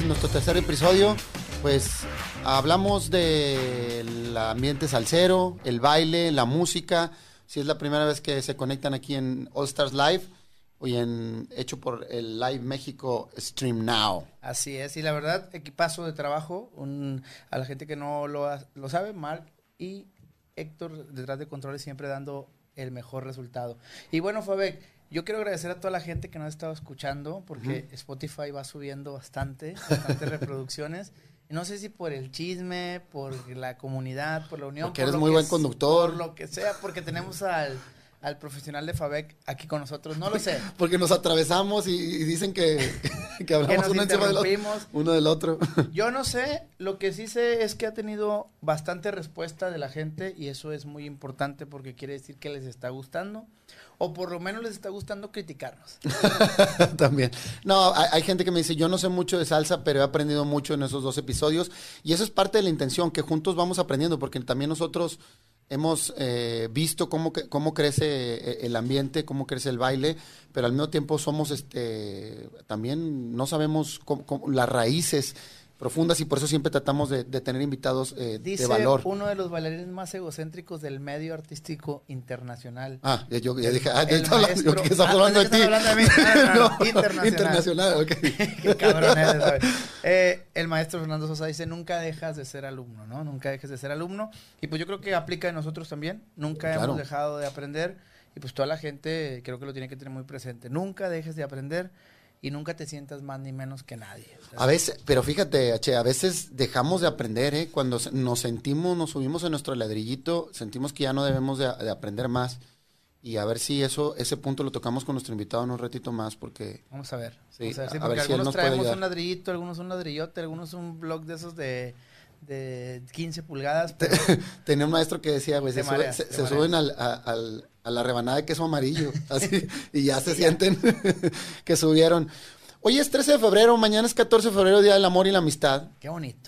en nuestro tercer episodio, pues hablamos del ambiente salsero, el baile, la música. Si es la primera vez que se conectan aquí en All Stars Live, hoy hecho por el Live México Stream Now. Así es, y la verdad, equipazo de trabajo, a la gente que no lo sabe, Mark y Héctor detrás de controles siempre dando el mejor resultado. Y bueno, Fabek, yo quiero agradecer a toda la gente que nos ha estado escuchando, porque Spotify va subiendo bastantes reproducciones. No sé si por el chisme, por la comunidad, por la unión. Porque eres muy buen conductor. Por lo que sea, porque tenemos al profesional de Fabek aquí con nosotros, no lo sé. Porque nos atravesamos y dicen que hablamos uno encima uno del otro. Yo no sé, lo que sí sé es que ha tenido bastante respuesta de la gente y eso es muy importante porque quiere decir que les está gustando o por lo menos les está gustando criticarnos. También. No, hay gente que me dice, yo no sé mucho de salsa, pero he aprendido mucho en esos 2 episodios y eso es parte de la intención, que juntos vamos aprendiendo, porque también nosotros hemos visto cómo crece el ambiente, cómo crece el baile, pero al mismo tiempo somos también no sabemos las raíces profundas y por eso siempre tratamos de tener invitados de valor. Dice uno de los bailarines más egocéntricos del medio artístico internacional. Yo ya dije, yo que estás hablando de ti. Hablando de mí. No, internacional, ok. Qué cabrón eres, ¿sabes? El maestro Fernando Sosa dice, nunca dejas de ser alumno, ¿no? Nunca dejes de ser alumno. Y pues yo creo que aplica en nosotros también. Nunca hemos dejado de aprender. Y pues toda la gente creo que lo tiene que tener muy presente. Nunca dejes de aprender. Y nunca te sientas más ni menos que nadie. ¿Sabes? A veces, pero fíjate, a veces dejamos de aprender, cuando nos subimos en nuestro ladrillito, sentimos que ya no debemos de aprender más. Y a ver si ese punto lo tocamos con nuestro invitado en un ratito más, porque... Vamos a ver. Sí, porque a ver si algunos traemos un ladrillito, algunos un ladrillote, algunos un blog de esos de 15 pulgadas. Pero... Tenía un maestro que decía, güey, se suben a la rebanada de queso amarillo, así, y ya se sienten que subieron. Hoy es 13 de febrero, mañana es 14 de febrero, Día del Amor y la Amistad. Qué bonito.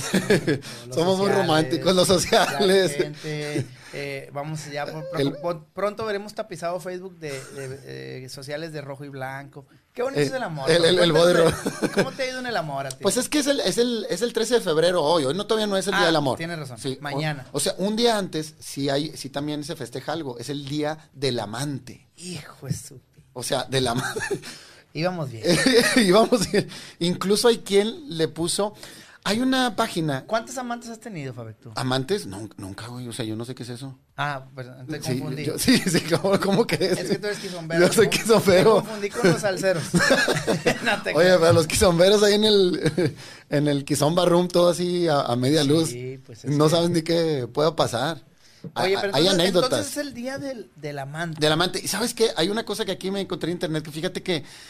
Somos muy románticos, los sociales. La gente, vamos ya, pronto veremos tapizado Facebook de sociales de rojo y blanco. Qué bonito es el amor. El body roll. ¿Cómo te ha ido en el amor a ti? Pues es que es el 13 de febrero hoy todavía no es el Día del Amor. Tienes razón, sí, mañana. O sea, un día antes sí también se festeja algo, es el Día del Amante. Hijo de su... O sea, del amante. Íbamos bien. Íbamos bien. Incluso hay quien le puso... Hay una página... ¿Cuántos amantes has tenido, Fabek, tú? ¿Amantes? Nunca, güey. O sea, yo no sé qué es eso. Perdón, te confundí. Sí, ¿cómo crees? Es que tú eres quizombero. Yo soy quizombero. Me confundí con los salseros. Oye, pero los quizomberos ahí en el Kizomba Room, todo así a media luz. Pues no saben ni qué pueda pasar. Oye, pero hay anécdotas. Entonces es el día del amante. Del amante. ¿Y sabes qué? Hay una cosa que aquí me encontré en internet, que fíjate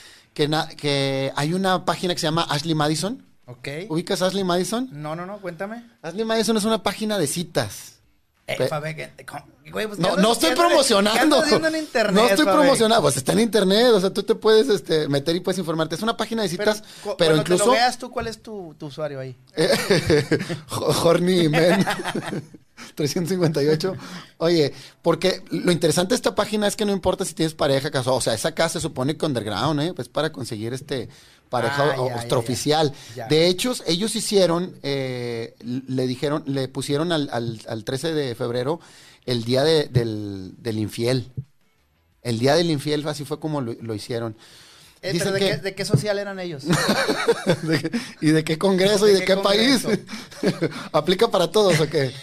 que hay una página que se llama Ashley Madison. Ok. ¿Ubicas Ashley Madison? No, cuéntame. Ashley Madison es una página de citas. Fabek, güey, pues no estoy promocionando. En internet, no estoy Fabek. promocionando. Pues está en internet. O sea, tú te puedes meter y puedes informarte. Es una página de citas, pero incluso... Cuando te lo veas tú, ¿cuál es tu usuario ahí? Horny Men 358. Oye, porque lo interesante de esta página es que no importa si tienes pareja, casado. O sea, esa casa se supone que underground, pues para conseguir pareja extraoficial. Ya. De hecho, ellos hicieron, le pusieron al 13 de febrero el día del infiel. El día del infiel, así fue como lo hicieron. Pero ¿de qué social eran ellos? ¿Y de qué congreso y de qué país? ¿Aplica para todos o qué?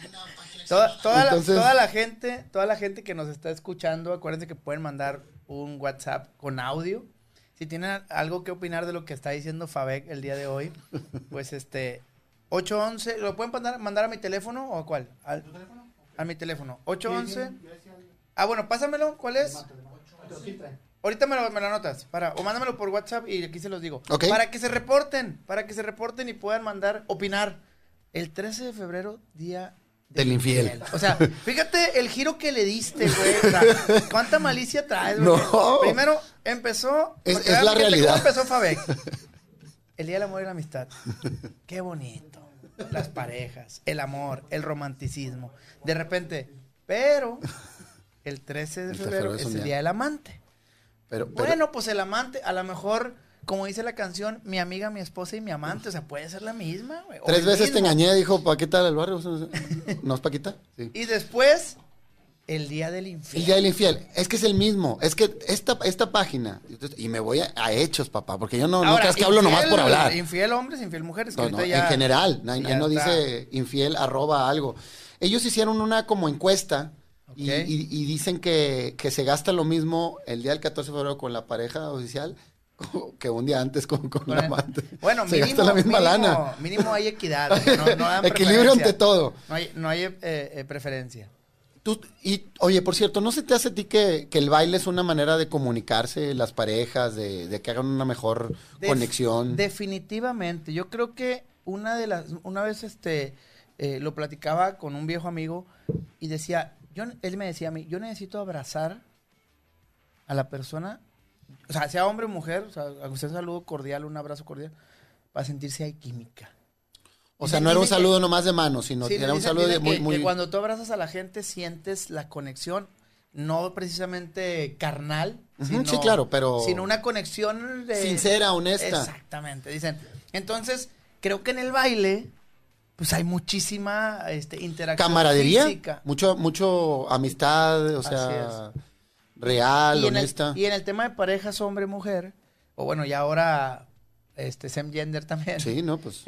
Toda la gente que nos está escuchando, acuérdense que pueden mandar un WhatsApp con audio. Si tienen algo que opinar de lo que está diciendo Fabek el día de hoy, pues 811, ¿lo pueden mandar a mi teléfono o a cuál? ¿Tu teléfono? A mi teléfono. 811. Bueno, pásamelo, ¿cuál es? Ahorita me lo anotas, o mándamelo por WhatsApp y aquí se los digo. Okay. Para que se reporten y puedan opinar. El 13 de febrero, día del infiel. O sea, fíjate el giro que le diste, güey. O sea, ¿cuánta malicia traes, güey? No. Primero empezó... Es la realidad. ¿Cómo empezó Fabek? El Día del Amor y la Amistad. Qué bonito. Las parejas, el amor, el romanticismo. De repente, pero el 13 de febrero es el Día del Amante. Pero, bueno, pues el amante, a lo mejor como dice la canción, mi amiga, mi esposa y mi amante, o sea, puede ser la misma, güey. 3 veces te engañé, dijo Paquita del barrio. ¿No es Paquita? Sí. Y después, el día del infiel. El día del infiel. Es que es el mismo. Es que esta página, y me voy a hechos, papá, porque yo no creas que hablo nomás por hablar. Infiel hombres, infiel mujeres. Que No, ya, en general. No está. dice infiel @ algo. Ellos hicieron una como encuesta. Okay. Y dicen que se gasta lo mismo el día del 14 de febrero con la pareja oficial que un día antes con la amante. Bueno, se gasta la misma lana. Mínimo hay equidad. No dan equilibrio ante todo. No hay preferencia. Oye, por cierto, ¿no se te hace a ti que el baile es una manera de comunicarse, las parejas, de que hagan una mejor conexión? Definitivamente. Yo creo que una vez lo platicaba con un viejo amigo y decía, él me decía a mí, yo necesito abrazar a la persona, o sea, sea hombre o mujer, o sea, un saludo cordial, un abrazo cordial, para sentir si hay química. O sea, no era un saludo nomás de mano, sino era un saludo muy... Que cuando tú abrazas a la gente sientes la conexión, no precisamente carnal, sino, sí, claro, pero... sino una conexión sincera, honesta. Exactamente, dicen. Entonces, creo que en el baile... pues hay muchísima interacción camaradería, física. mucho amistad, o sea, real, honesta. Y en el tema de parejas hombre-mujer, o bueno, y ahora same gender también. Sí, no, pues.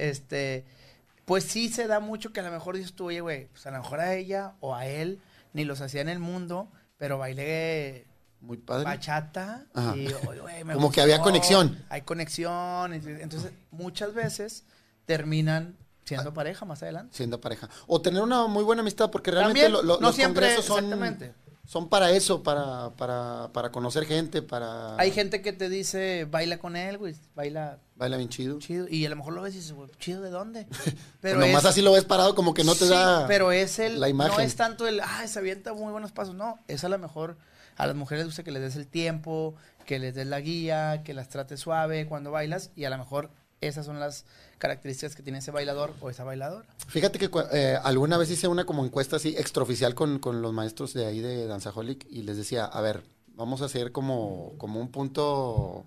Pues sí se da mucho que a lo mejor dices tú, oye, güey, pues a lo mejor a ella o a él ni los hacía en el mundo, pero bailé muy padre. Bachata. Ajá. Y güey, me como gustó, que había conexión. Hay conexión, entonces muchas veces terminan siendo pareja más adelante. Siendo pareja. O tener una muy buena amistad, porque realmente no los siempre, congresos son para eso, para conocer gente, para... Hay gente que te dice, baila con él, güey, baila bien chido. Y a lo mejor lo ves y dices, güey, ¿chido de dónde? Pero nomás así lo ves parado, como que no te da pero es la imagen. No es tanto se avienta muy buenos pasos, no, es a lo mejor, a las mujeres les gusta que les des el tiempo, que les des la guía, que las trates suave cuando bailas, y a lo mejor esas son las características que tiene ese bailador o esa bailadora. Fíjate que alguna vez hice una como encuesta así extraoficial con los maestros de ahí de Danzaholic y les decía, a ver, vamos a hacer como un punto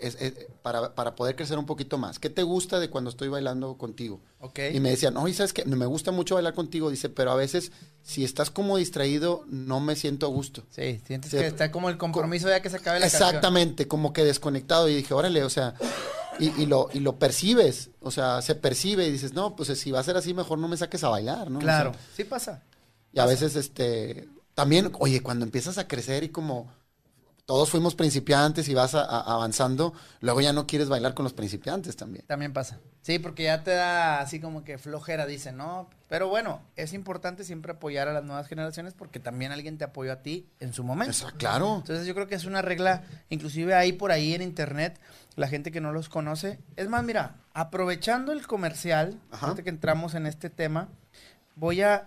para poder crecer un poquito más. ¿Qué te gusta de cuando estoy bailando contigo? Okay. Y me decían, no, y sabes que me gusta mucho bailar contigo, dice, pero a veces si estás como distraído no me siento a gusto. Sí, sientes que está como el compromiso ya que se acabe la exactamente, canción. Como que desconectado y dije, órale, o sea... Y lo percibes, o sea, se percibe y dices, no, pues si va a ser así, mejor no me saques a bailar, ¿no? Claro, o sea, sí pasa. Y a veces, también, oye, cuando empiezas a crecer y como todos fuimos principiantes y vas avanzando, luego ya no quieres bailar con los principiantes también. También pasa. Sí, porque ya te da así como que flojera, dicen, ¿no? Pero bueno, es importante siempre apoyar a las nuevas generaciones porque también alguien te apoyó a ti en su momento. Eso, claro. Entonces yo creo que es una regla, inclusive hay por ahí en internet, la gente que no los conoce. Es más, mira, aprovechando el comercial, antes que entramos en este tema, voy a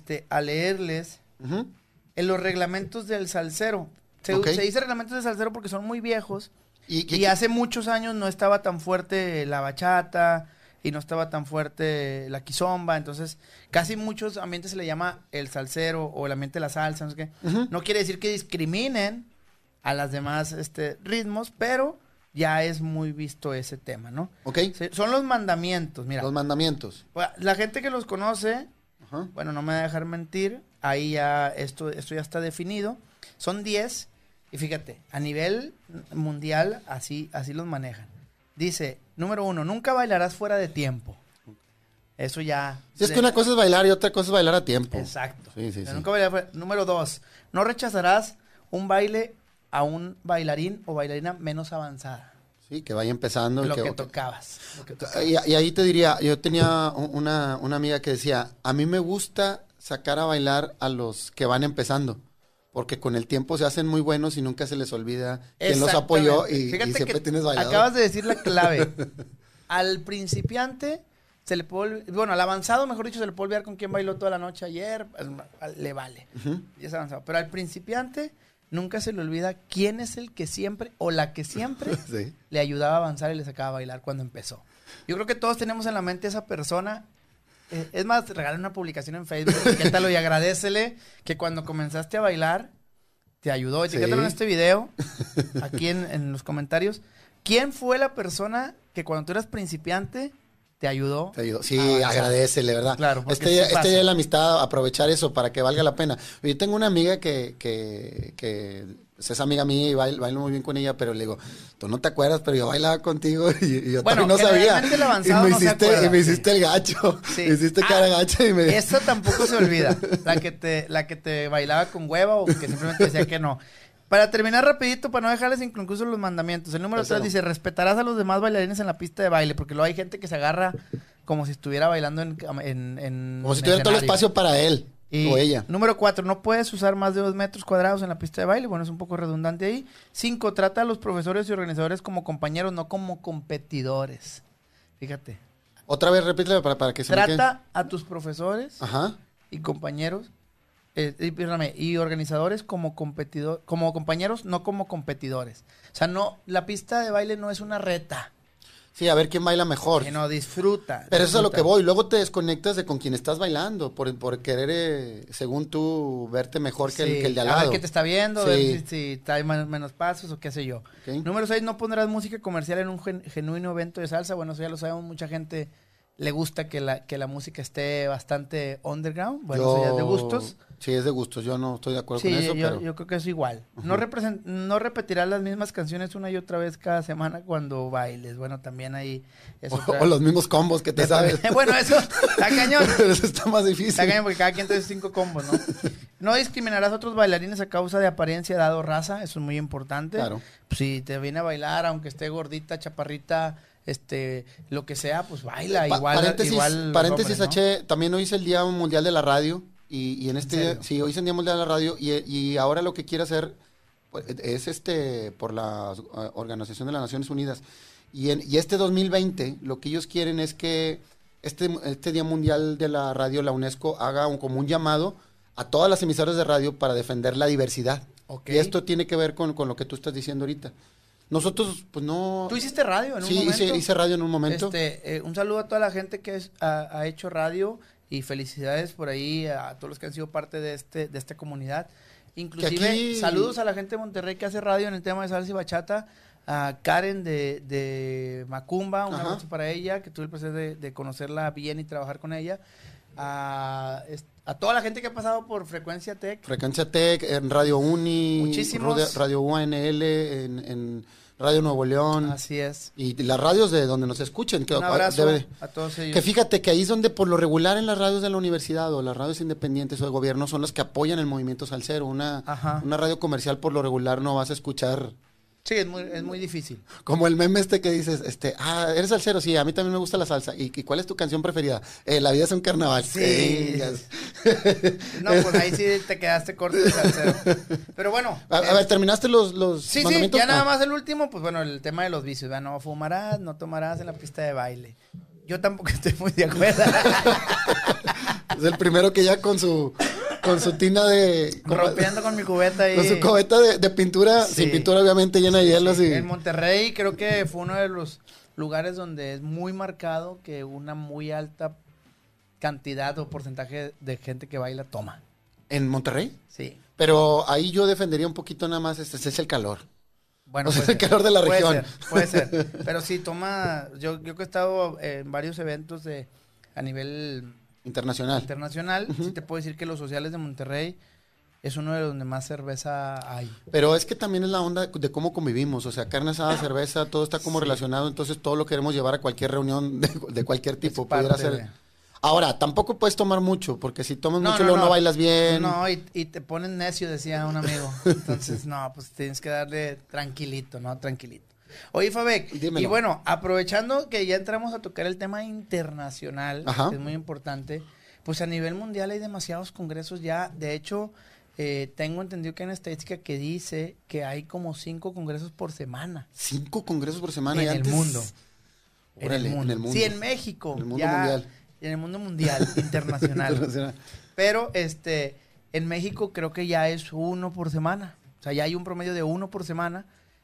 leerles en los reglamentos del salsero. Se dice reglamentos del salsero porque son muy viejos y hace muchos años no estaba tan fuerte la bachata y no estaba tan fuerte la kizomba, entonces casi muchos ambientes se le llama el salsero o el ambiente de la salsa, no sé qué. No quiere decir que discriminen a las demás ritmos, pero ya es muy visto ese tema, ¿no? Ok. Son los mandamientos, mira. Los mandamientos. La gente que los conoce, bueno, no me va a dejar mentir, ahí ya esto ya está definido. Son 10 y fíjate, a nivel mundial así los manejan. Dice, número 1, nunca bailarás fuera de tiempo. Eso ya... Sí, es que una cosa es bailar y otra cosa es bailar a tiempo. Exacto. Sí. Nunca bailarás fuera. Número 2, no rechazarás un baile a un bailarín o bailarina menos avanzada. Sí, que vaya empezando. Lo que tocabas. Y ahí te diría, yo tenía una amiga que decía, a mí me gusta sacar a bailar a los que van empezando. Porque con el tiempo se hacen muy buenos y nunca se les olvida quién los apoyó y siempre tienes bailador. Acabas de decir la clave. Al principiante se le puede, al avanzado, mejor dicho, se le puede olvidar con quién bailó toda la noche ayer, le vale. Ya es avanzado. Pero al principiante nunca se le olvida quién es el que siempre o la que siempre le ayudaba a avanzar y le sacaba a bailar cuando empezó. Yo creo que todos tenemos en la mente esa persona. Es más, regala una publicación en Facebook, etiquétalo y agradécele que cuando comenzaste a bailar te ayudó. Etiquétalo en este video, aquí en los comentarios, ¿Quién fue la persona que cuando tú eras principiante te ayudó? Te ayudó. Sí, agradecele, ¿verdad? Claro, porque Día sí pasa. de la amistad, aprovechar eso para que valga la pena. Yo tengo una amiga que es amiga mía y bailo muy bien con ella, pero le digo, tú no te acuerdas, pero yo bailaba contigo y yo Bueno, no sabía. el avanzado Y no se acuerda, me hiciste el gacho. Sí. Me hiciste cara gacha y me... Esa tampoco se olvida. La que te bailaba con hueva o que simplemente decía que no. Para terminar rapidito, para no dejarles incluso los mandamientos. El número 3 dice, respetarás a los demás bailarines en la pista de baile, porque luego hay gente que se agarra como si estuviera bailando en como si tuviera todo el espacio para él o ella. Número 4, no puedes usar más de 2 metros cuadrados en la pista de baile. Bueno, es un poco redundante ahí. 5, trata a los profesores y organizadores como compañeros, no como competidores. Fíjate. Otra vez repítelo para que se me quede. Trata a tus profesores Ajá. y compañeros y organizadores como compañeros, no como competidores. O sea, no, la pista de baile no es una reta. Sí, a ver quién baila mejor. Que no, disfruta. Pero eso es a lo que voy. Luego te desconectas de con quien estás bailando por querer, según tú, verte mejor que el de al lado. A ver qué te está viendo, Sí. ver si trae menos pasos o qué sé yo. Okay. Número 6, no pondrás música comercial en un genuino evento de salsa. Bueno, eso ya lo sabemos, mucha gente le gusta que la música esté bastante underground. Bueno, eso ya es de gustos. Sí, es de gustos. Yo no estoy de acuerdo con eso, pero... yo creo que es igual. Uh-huh. No repetirás las mismas canciones una y otra vez cada semana cuando bailes. Bueno, también ahí... O los mismos combos que te sabes. Bueno, eso está cañón. Pero eso está más difícil. Está cañón porque cada quien tiene 5 combos, ¿no? No discriminarás a otros bailarines a causa de apariencia, edad o raza. Eso es muy importante. Claro. Si te viene a bailar, aunque esté gordita, chaparrita, lo que sea, pues baila. Paréntesis, ¿no? H, también hoy es el Día Mundial de la Radio. Y en este día, sí, hoy es el Día Mundial de la Radio. Y ahora lo que quiere hacer pues, es por la Organización de las Naciones Unidas. Y este 2020, lo que ellos quieren es que este Día Mundial de la Radio, la UNESCO, haga como un llamado a todas las emisoras de radio para defender la diversidad. Okay. Y esto tiene que ver con lo que tú estás diciendo ahorita. Nosotros, pues no... ¿Tú hiciste radio en un momento? Sí, hice radio en un momento. Un saludo a toda la gente que ha hecho radio y felicidades por ahí a todos los que han sido parte de esta comunidad. Inclusive, saludos a la gente de Monterrey que hace radio en el tema de salsa y bachata. A Karen de Macumba, un abrazo para ella, que tuve el placer de conocerla bien y trabajar con ella. A toda la gente que ha pasado por Frecuencia Tech. Frecuencia Tech, en Radio Uni, muchísimos. Radio UNL, en Radio Nuevo León. Así es. Y las radios de donde nos escuchen. Un abrazo a todos ellos. Que fíjate que ahí es donde por lo regular en las radios de la universidad o las radios independientes o de gobierno son las que apoyan el movimiento salsero. Una radio comercial por lo regular no vas a escuchar... Sí, es muy difícil. Como el meme que dices, eres salsero, sí, a mí también me gusta la salsa. ¿Y cuál es tu canción preferida? La vida es un carnaval. Sí. No, pues ahí sí te quedaste corto de salsero. Pero bueno. A ver, ¿terminaste los mandamientos? Sí, ya nada más el último, pues bueno, el tema de los vicios, ¿verdad? No fumarás, no tomarás en la pista de baile. Yo tampoco estoy muy de acuerdo. Es el primero que ya con su tina de... Rompiendo con mi cubeta ahí. Con su cubeta de pintura, Sí. Sin pintura obviamente, llena de hielos. Sí. Y... En Monterrey creo que fue uno de los lugares donde es muy marcado que una muy alta cantidad o porcentaje de gente que baila toma. ¿En Monterrey? Sí. Pero ahí yo defendería un poquito nada más, es el calor. Bueno, o sea, el calor de la región. Puede ser. Pero sí, toma... Yo que he estado en varios eventos a nivel... Internacional. Sí te puedo decir que los sociales de Monterrey es uno de los donde más cerveza hay. Pero es que también es la onda de cómo convivimos, o sea, carne asada, cerveza, todo está como relacionado, entonces todo lo queremos llevar a cualquier reunión de cualquier tipo, pudiera ser. Ahora, tampoco puedes tomar mucho, porque si tomas mucho luego no bailas bien. No, y te pones necio, decía un amigo. Entonces, no, pues tienes que darle tranquilito, ¿no? Tranquilito. Oye, Fabek, dímelo. Y bueno, aprovechando que ya entramos a tocar el tema internacional, que es muy importante, pues a nivel mundial hay demasiados congresos ya. De hecho, tengo entendido que hay una estadística que dice que hay como 5 congresos por semana. 5 congresos por semana. En el mundo. Órale, en el mundo. Sí, en México. En el mundo mundial. En el mundo mundial, internacional. Pero en México creo que ya es 1 por semana. O sea, ya hay un promedio de 1 por semana.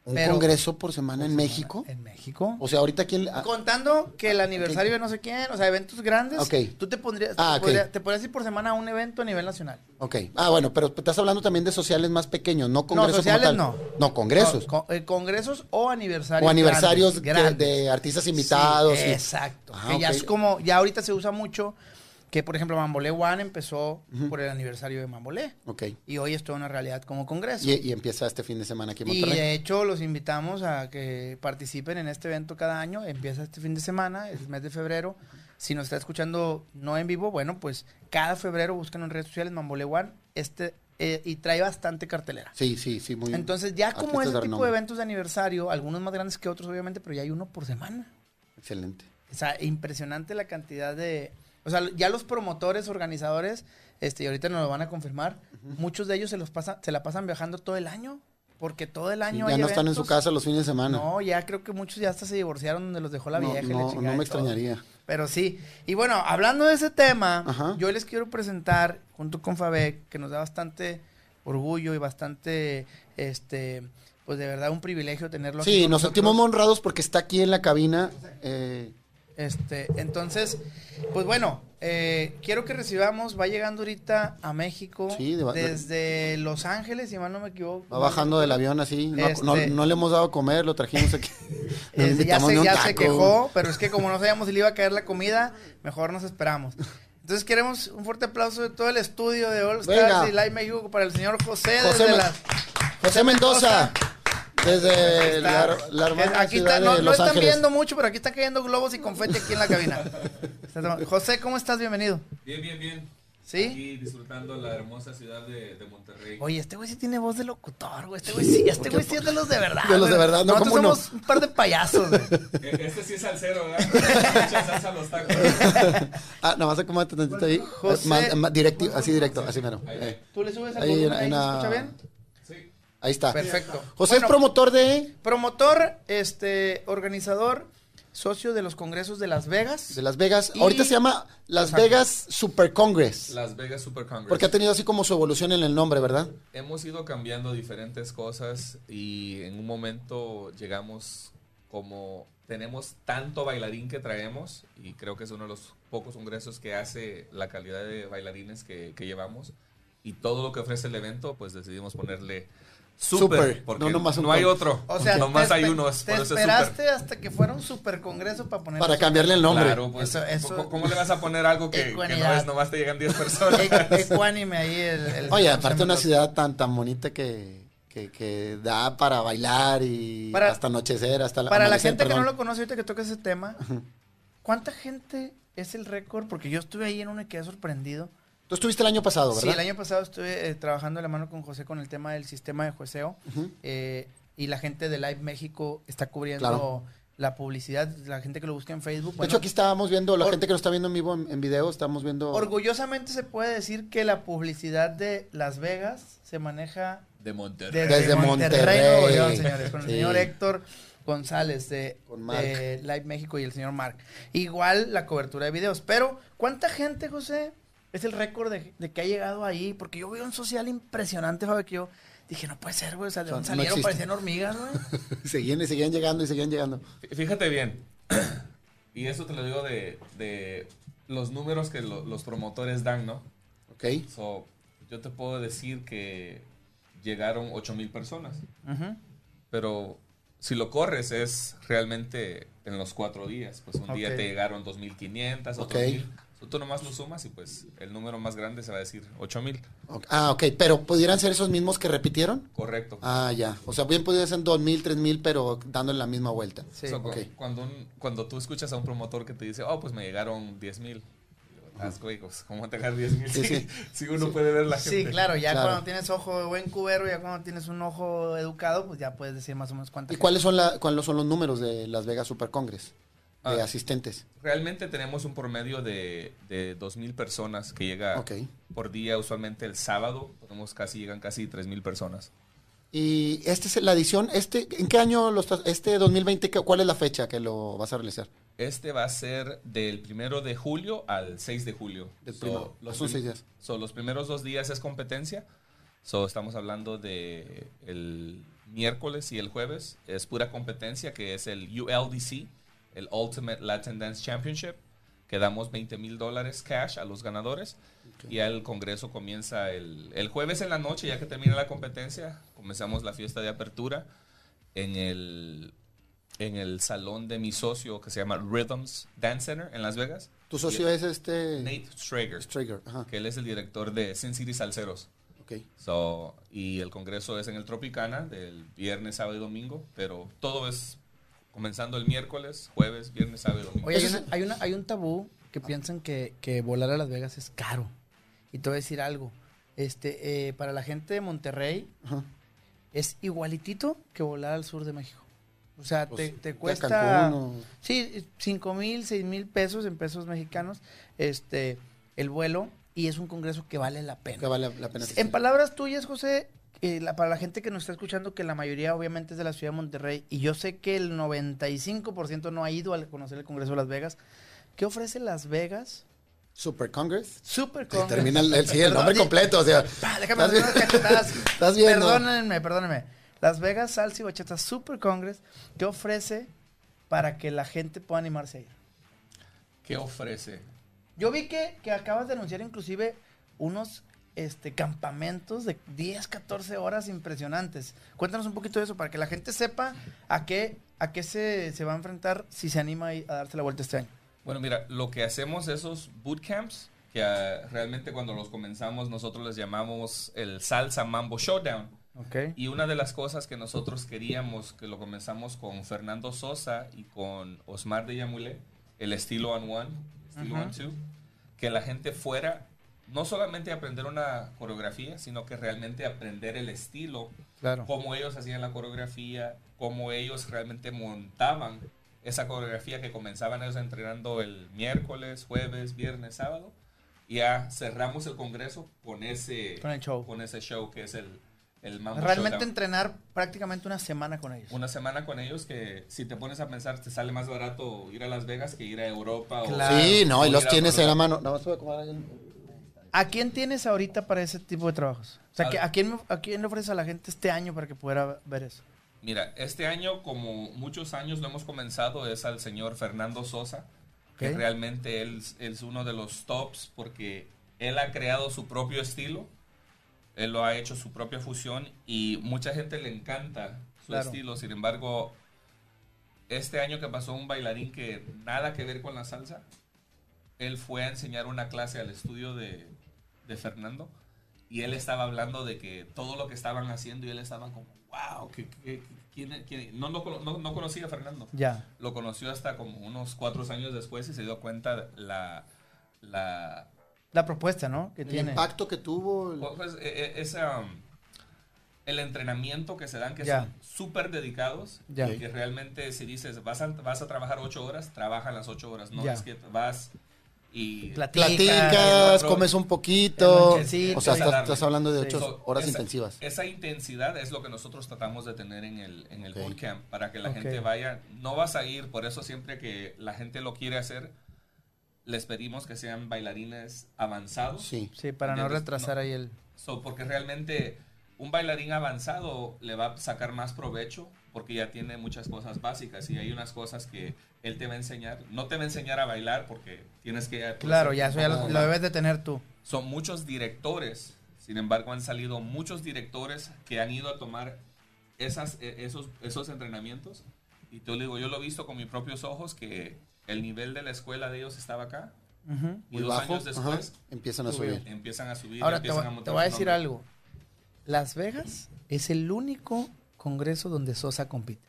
¿Un congreso por semana en México? En México. O sea, ahorita aquí... Contando que el aniversario de no sé quién, o sea, eventos grandes, tú te pondrías, te podrías ir por semana a un evento a nivel nacional. Ok. Bueno, pero estás hablando también de sociales más pequeños, no congresos. No, sociales como tal. No, congresos. Congresos o aniversarios. O aniversarios grandes. De artistas invitados. Sí, exacto. Que ya es como, ya ahorita se usa mucho. Que, por ejemplo, Mambolé One empezó por el aniversario de Mambolé. Ok. Y hoy es toda una realidad como congreso. Y empieza este fin de semana aquí en Monterrey. Y de hecho, los invitamos a que participen en este evento cada año. Empieza este fin de semana, el mes de febrero. Si nos está escuchando no en vivo, bueno, pues cada febrero buscan en redes sociales Mambolé One. Y trae bastante cartelera. Sí, muy. Entonces, ya como ese tipo de eventos de aniversario, algunos más grandes que otros, obviamente, pero ya hay uno por semana. Excelente. O sea, impresionante la cantidad de... O sea, ya los promotores, organizadores, y ahorita nos lo van a confirmar, muchos de ellos se la pasan viajando todo el año, porque todo el año ya no están en su casa los fines de semana. No, ya creo que muchos ya hasta se divorciaron donde los dejó la vieja. No me extrañaría. Pero sí. Y bueno, hablando de ese tema, yo les quiero presentar, junto con Fabek, que nos da bastante orgullo y bastante, pues de verdad un privilegio tenerlo aquí. Sí, nos sentimos honrados porque está aquí en la cabina. Entonces, pues bueno, quiero que recibamos, va llegando ahorita a México, desde Los Ángeles, si mal no me equivoco. Va bajando del avión así, no le hemos dado a comer, lo trajimos aquí. Ya se quejó, pero es que como no sabíamos si le iba a caer la comida, mejor nos esperamos. Entonces queremos un fuerte aplauso de todo el estudio de All Stars y Live México para el señor José Mendoza. Desde la hermana aquí ciudad está, de Los están Ángeles. viendo mucho, pero aquí están cayendo globos y confeti aquí en la cabina. José, ¿cómo estás? Bienvenido. Bien. ¿Sí? Aquí disfrutando la hermosa ciudad de Monterrey. Oye, este güey sí tiene voz de locutor, güey. Este güey sí es de los de verdad. De los de verdad, no como uno. Nosotros somos un par de payasos, güey. Este sí es salsero, ¿verdad? Mucha salsa a los tacos. Nada más acomódate tantito ahí. José, directo, así mero. ¿Tú le subes al volumen ahí? ¿Se escucha bien? Sí. Ahí está. Perfecto. José es promotor de... Promotor, organizador, socio de los congresos de Las Vegas. De Las Vegas. Ahorita se llama Las Vegas Super Congress. Las Vegas Super Congress. Porque ha tenido así como su evolución en el nombre, ¿verdad? Hemos ido cambiando diferentes cosas y en un momento llegamos como... Tenemos tanto bailarín que traemos y creo que es uno de los pocos congresos que hace la calidad de bailarines que llevamos. Y todo lo que ofrece el evento, pues decidimos ponerle... Super, porque no hay otro. O sea, nomás hay uno. Te esperaste hasta que fuera un super congreso para ponerle. Para cambiarle el nombre. Claro, pues. ¿Cómo le vas a poner algo que no es? Nomás te llegan 10 personas. Ecuánime ahí Oye, aparte una ciudad tan bonita que da para bailar y hasta anochecer, hasta la... Para la gente que no lo conoce, ahorita que toca ese tema, ¿cuánta gente es el récord? Porque yo estuve ahí en uno y quedé sorprendido. Tú estuviste el año pasado, ¿verdad? Sí, el año pasado estuve trabajando de la mano con José con el tema del sistema de jueceo. Y la gente de Live México está cubriendo la publicidad, la gente que lo busca en Facebook. De hecho, aquí estábamos viendo, la gente que nos está viendo en vivo en video, estamos viendo... Orgullosamente se puede decir que la publicidad de Las Vegas se maneja... De Monterrey. Desde Monterrey, Nuevo León, señores. Con el señor Héctor González de Live México y el señor Mark. Igual la cobertura de videos. Pero, ¿cuánta gente, José... Es el récord de que ha llegado ahí, porque yo veo un social impresionante, Fabio, que yo dije, no puede ser, güey, o sea, de dónde salieron, parecían hormigas, güey. seguían llegando. Fíjate bien, y eso te lo digo de los números que los promotores dan, ¿no? Ok. Yo te puedo decir que llegaron 8,000 personas, pero si lo corres es realmente en los 4 días, pues un día te llegaron 2,500, otro 1,000. Tú nomás lo sumas y pues el número más grande se va a decir 8,000. Ok, pero ¿pudieran ser esos mismos que repitieron? Correcto. Ya. O sea, bien pudieran ser 2,000, 3,000, pero dándole la misma vuelta. Sí. Cuando tú escuchas a un promotor que te dice, pues me llegaron 10,000. ¿Cómo te llegan 10,000? Si uno puede ver la gente. Sí, claro, cuando tienes ojo de buen cubero, ya cuando tienes un ojo educado, pues ya puedes decir más o menos cuánto. ¿Y cuáles son los números de Las Vegas Super Congress? De asistentes. Realmente tenemos un promedio de 2,000 personas que llega por día. Usualmente el sábado llegan casi 3,000 personas. Y esta es la edición. ¿En qué año 2020? ¿Cuál es la fecha que lo vas a realizar? Este va a ser del 1 de julio al 6 de julio. Son 6 días. Los primeros 2 días es competencia. Estamos hablando de el miércoles y el jueves es pura competencia, que es el ULDC, el Ultimate Latin Dance Championship, que damos $20,000 cash a los ganadores. Okay. Y el congreso comienza el jueves en la noche, ya que termina la competencia, comenzamos la fiesta de apertura en el salón de mi socio que se llama Rhythms Dance Center en Las Vegas. ¿Tu socio es Nate Strager, ajá. Que él es el director de Sin City Salseros. Okay. Y el congreso es en el Tropicana del viernes, sábado y domingo, pero todo es comenzando el miércoles, jueves, viernes, sábado y domingo. Oye, hay un tabú que piensan que volar a Las Vegas es caro. Y te voy a decir algo. Para la gente de Monterrey, ajá, es igualitito que volar al sur de México. O sea, pues, te cuesta Cancún, sí, 5,000, 6,000 pesos en pesos mexicanos el vuelo, y es un congreso que vale la pena. Que vale la pena. En palabras tuyas, José, para la gente que nos está escuchando, que la mayoría obviamente es de la ciudad de Monterrey, y yo sé que el 95% no ha ido a conocer el Congreso de Las Vegas. ¿Qué ofrece Las Vegas? Super Congress. Super Congress. Termina el nombre completo, o sea. Déjame hacer unas cachetadas. ¿Estás viendo? Perdónenme. Las Vegas Salsa y Bachata Super Congress, ¿qué ofrece para que la gente pueda animarse a ir? ¿Qué ofrece? Yo vi que acabas de anunciar inclusive unos campamentos de 10, 14 horas impresionantes. Cuéntanos un poquito de eso para que la gente sepa a qué se va a enfrentar si se anima a darse la vuelta este año. Bueno, mira, lo que hacemos esos bootcamps, que realmente cuando los comenzamos nosotros les llamamos el Salsa Mambo Showdown. Okay. Y una de las cosas que nosotros queríamos, que lo comenzamos con Fernando Sosa y con Osmar de Yamulé, el estilo on one, estilo on two, que la gente fuera no solamente a aprender una coreografía, sino que realmente aprender el estilo, claro, cómo ellos hacían la coreografía, cómo ellos realmente montaban esa coreografía, que comenzaban ellos entrenando el miércoles, jueves, viernes, sábado, y ya cerramos el congreso con ese show que es el Mambo realmente Showdown. Entrenar prácticamente una semana con ellos. Una semana con ellos, que si te pones a pensar, te sale más barato ir a Las Vegas que ir a Europa. Claro. Sí, no, y los tienes en la mano. ¿A quién tienes ahorita para ese tipo de trabajos? O sea, ¿a quién le ofreces a la gente este año para que pudiera ver eso? Mira, este año, como muchos años lo hemos comenzado, es al señor Fernando Sosa, que realmente él es uno de los tops, porque él ha creado su propio estilo. Él lo ha hecho su propia fusión y mucha gente le encanta su estilo. Sin embargo, este año que pasó un bailarín que nada que ver con la salsa, él fue a enseñar una clase al estudio de Fernando, y él estaba hablando de que todo lo que estaban haciendo, y él estaba como, wow, ¿quién? No conocía a Fernando. Ya. Lo conoció hasta como unos 4 años después y se dio cuenta la propuesta, ¿no? Que tiene. El impacto que tuvo. Pues, el entrenamiento que se dan, que son súper dedicados. Que realmente, si dices, vas a trabajar 8 horas, trabajan las 8 horas. No es que vas y platicas, comes un poquito. O sea, estás hablando de 8 horas intensivas. Esa intensidad es lo que nosotros tratamos de tener en el bootcamp, para que la gente vaya. No vas a ir, por eso siempre que la gente lo quiere hacer, les pedimos que sean bailarines avanzados. Sí, para no retrasar ahí el... Porque realmente un bailarín avanzado le va a sacar más provecho, porque ya tiene muchas cosas básicas, y hay unas cosas que él te va a enseñar. No te va a enseñar a bailar porque tienes que... Claro, eso ya lo debes de tener tú. Son muchos directores, sin embargo han salido muchos directores que han ido a tomar esos entrenamientos, y te digo, yo lo he visto con mis propios ojos, que el nivel de la escuela de ellos estaba acá, y 2 años después empiezan a subir. Ahora te voy a decir algo. Las Vegas es el único congreso donde Sosa compite.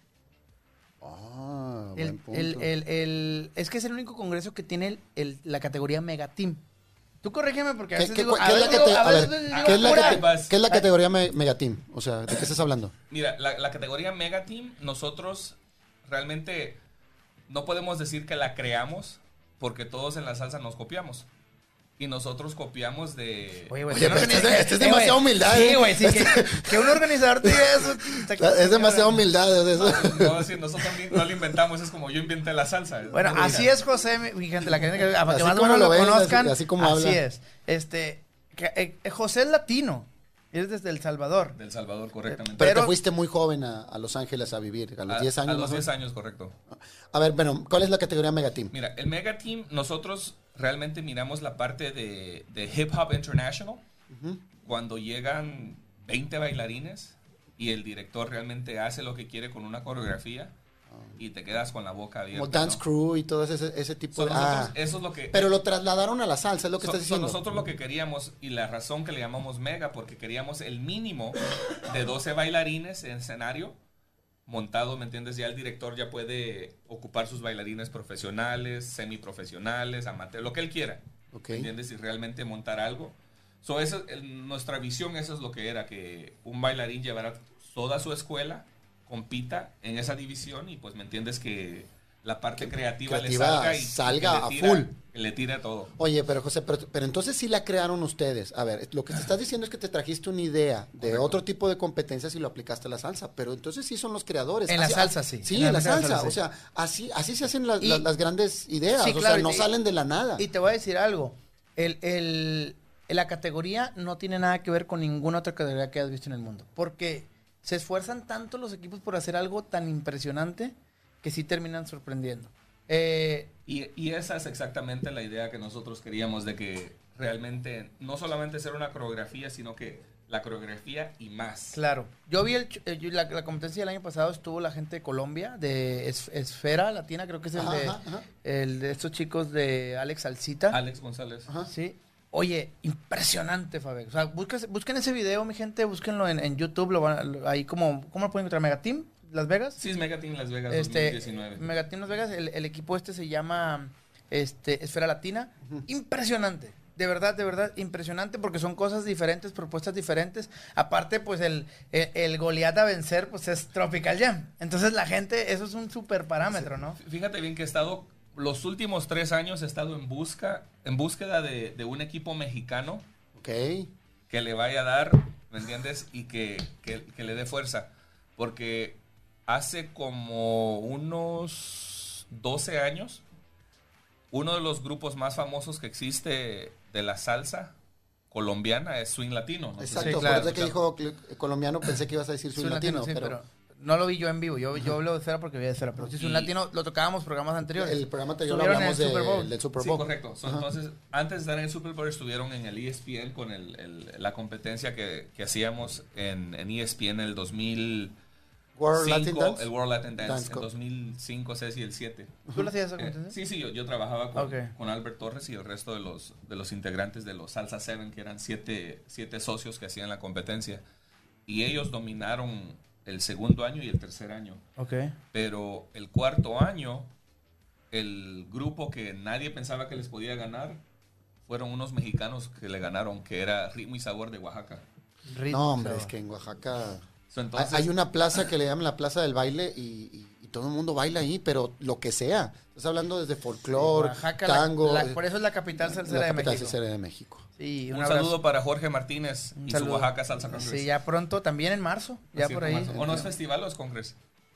Buen punto. Es que es el único congreso que tiene la categoría Mega Team. Tú corrígeme porque a veces ¿Qué digo... ¿Qué es la categoría Mega Team? O sea, ¿de qué estás hablando? Mira, la categoría Mega Team, nosotros realmente no podemos decir que la creamos, porque todos en la salsa nos copiamos. Y nosotros copiamos de... Oye, pero esto es demasiada humildad. Sí, güey, sí, que un organizador te diga eso. Es demasiada humildad. No, sí, nosotros no lo inventamos, es como yo inventé la salsa. Bueno, así es José, mi gente, la gente que así más como lo ven, conozcan, así como habla. Así es. José es latino. Eres desde El Salvador. Del Salvador, correctamente. Pero te fuiste muy joven a Los Ángeles a vivir, a los 10 años. A los ¿no? 10 años, correcto. A ver, bueno, ¿cuál es la categoría Mega Team? Mira, el Mega Team, nosotros realmente miramos la parte de Hip Hop International, cuando llegan 20 bailarines y el director realmente hace lo que quiere con una coreografía y te quedas con la boca abierta. Como Dance Crew y todo ese tipo de... Eso es lo que... Pero lo trasladaron a la salsa, es lo que estás diciendo. Nosotros lo que queríamos, y la razón que le llamamos Mega, porque queríamos el mínimo de 12 bailarines en escenario montado, ¿me entiendes? Ya el director ya puede ocupar sus bailarines profesionales, semiprofesionales, amateur, lo que él quiera. Okay. ¿Me entiendes? Y realmente montar algo. Nuestra visión, eso es lo que era, que un bailarín llevara toda su escuela, compita en esa división y pues, ¿me entiendes? Que la parte creativa le salga a full. Le tira todo. Oye, pero José, pero entonces sí la crearon ustedes. A ver, lo que te estás diciendo es que te trajiste una idea de Correcto. otro tipo de competencias y lo aplicaste a la salsa, pero entonces sí son los creadores. En la salsa, sí. Sí, en la salsa. Sí. O sea, así se hacen las grandes ideas. Sí, o claro, sea, no salen de la nada. Y te voy a decir algo. La categoría no tiene nada que ver con ninguna otra categoría que hayas visto en el mundo. Porque se esfuerzan tanto los equipos por hacer algo tan impresionante que sí terminan sorprendiendo. Y esa es exactamente la idea que nosotros queríamos, de que realmente no solamente ser una coreografía, sino que la coreografía y más. Claro. Yo vi la competencia del año pasado, estuvo la gente de Colombia, de Esfera Latina, creo que es el de estos chicos de Alex Alcita. Alex González. Ajá. Sí. Oye, impresionante, Fabi. O sea, busquen ese video, mi gente, búsquenlo en YouTube, ahí ¿cómo lo pueden encontrar? ¿Mega Team Las Vegas? Sí, es Mega Team Las Vegas 2019. Mega Team Las Vegas, el equipo se llama Esfera Latina. Impresionante. De verdad, impresionante, porque son cosas diferentes, propuestas diferentes. Aparte, pues, el Goliat a vencer, pues, es Tropical Jam. Entonces, la gente, eso es un súper parámetro, ¿no? Fíjate bien que he estado, los últimos 3 años he estado en búsqueda de un equipo mexicano. Ok. Que le vaya a dar, ¿me entiendes? Y que le dé fuerza. Porque hace como unos 12 años, uno de los grupos más famosos que existe de la salsa colombiana es Swing Latino. ¿No? Exacto, Sí, por claro. eso que dijo colombiano pensé que ibas a decir Swing Latino, sí, pero no lo vi yo en vivo. Yo hablo de Esfera porque vi de Esfera. Pero si es un latino, lo tocábamos programas anteriores. el programa anterior Estuvieron hablamos en el Super Bowl. del Super Sí, Bowl. correcto. Entonces, antes de estar en el Super Bowl, estuvieron en el ESPN con la competencia que hacíamos en ESPN en el 2005, World Latin Dance. el World Latin Dance, Dance en 2005, 6 y el 7. ¿Tú lo hacías esa competencia? Sí, yo trabajaba Okay. con Albert Torres y el resto de los integrantes de los Salsa 7, que eran 7 socios que hacían la competencia. Y ellos dominaron el segundo año y el tercer año. Ok. Pero el cuarto año, el grupo que nadie pensaba que les podía ganar, fueron unos mexicanos que le ganaron, que era Ritmo y Sabor de Oaxaca. No, hombre, es que en Oaxaca Entonces, hay una plaza que le llaman la Plaza del Baile y todo el mundo baila ahí, pero lo que sea. Estás hablando desde folclore, Oaxaca, tango. por eso es la capital salsera de México. Salsera de México. Sí, un saludo para Jorge Martínez y su Oaxaca Salsa Congress. Sí, ya pronto, también en marzo, ya Así por es, ahí. ¿O no es festival o es Congress?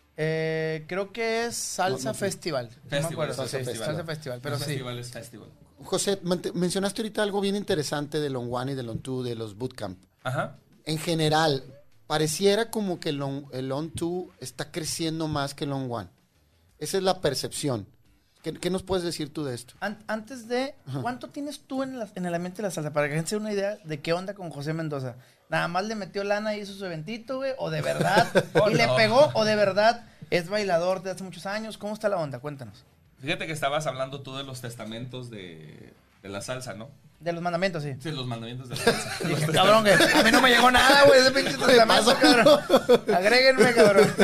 Creo que es Salsa Festival. No me acuerdo. Salsa Sí, Festival. Salsa Festival, pero sí. Festival es festival. José, mencionaste ahorita algo bien interesante de Long One y de Long Two, de los bootcamp. Ajá. En general, pareciera como que el Long Two está creciendo más que el Long One. Esa es la percepción. ¿Qué nos puedes decir tú de esto? Antes de, ¿cuánto tienes tú en el ambiente de la salsa? Para que la gente se dé una idea de qué onda con José Mendoza. Nada más le metió lana y hizo su eventito, güey, o de verdad, le pegó, o de verdad es bailador de hace muchos años. ¿Cómo está la onda? Cuéntanos. Fíjate que estabas hablando tú de los testamentos de la salsa, ¿no? De los mandamientos, sí. Sí, los mandamientos de la salsa. Dije, cabrón, que a mí no me llegó nada, güey, ese pinche testamento, cabrón. Agréguenme, cabrón.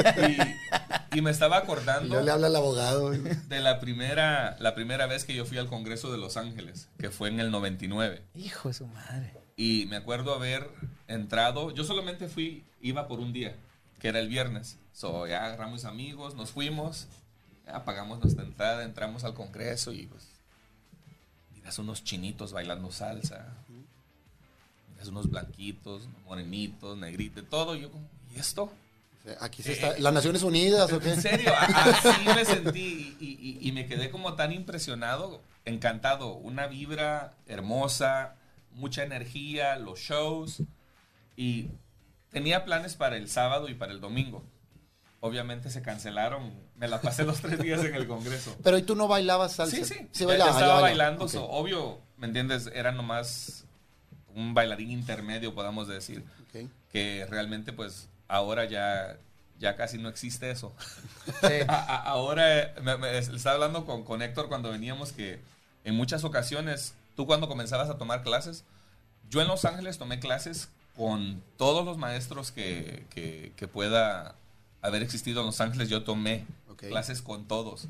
Y me estaba acordando Yo le hablo al abogado. Güey. de la primera vez que yo fui al Congreso de Los Ángeles, que fue en el 99. Hijo de su madre. Y me acuerdo haber entrado, yo solamente iba por un día, que era el viernes. Ya agarramos amigos, nos fuimos, ya pagamos nuestra entrada, entramos al Congreso y pues miras unos chinitos bailando salsa, miras unos blanquitos, morenitos, negritos, todo. Y yo como, ¿y esto? Aquí se está. ¿Las Naciones Unidas o qué? En serio, así me sentí y me quedé como tan impresionado, encantado. Una vibra hermosa, mucha energía, los shows. Y tenía planes para el sábado y para el domingo. Obviamente se cancelaron. Me la pasé los 3 días en el Congreso. Pero ¿y tú no bailabas salsa? Sí, sí. Sí Ya bailaba, estaba ya bailando. Ok. Obvio, ¿me entiendes? Era nomás un bailarín intermedio, podamos decir. Ok. Que realmente, pues, ahora ya casi no existe eso. Sí. Ahora, estaba hablando con Héctor cuando veníamos que en muchas ocasiones, tú cuando comenzabas a tomar clases, yo en Los Ángeles tomé clases con todos los maestros que pueda haber existido en Los Ángeles, yo tomé clases con todos.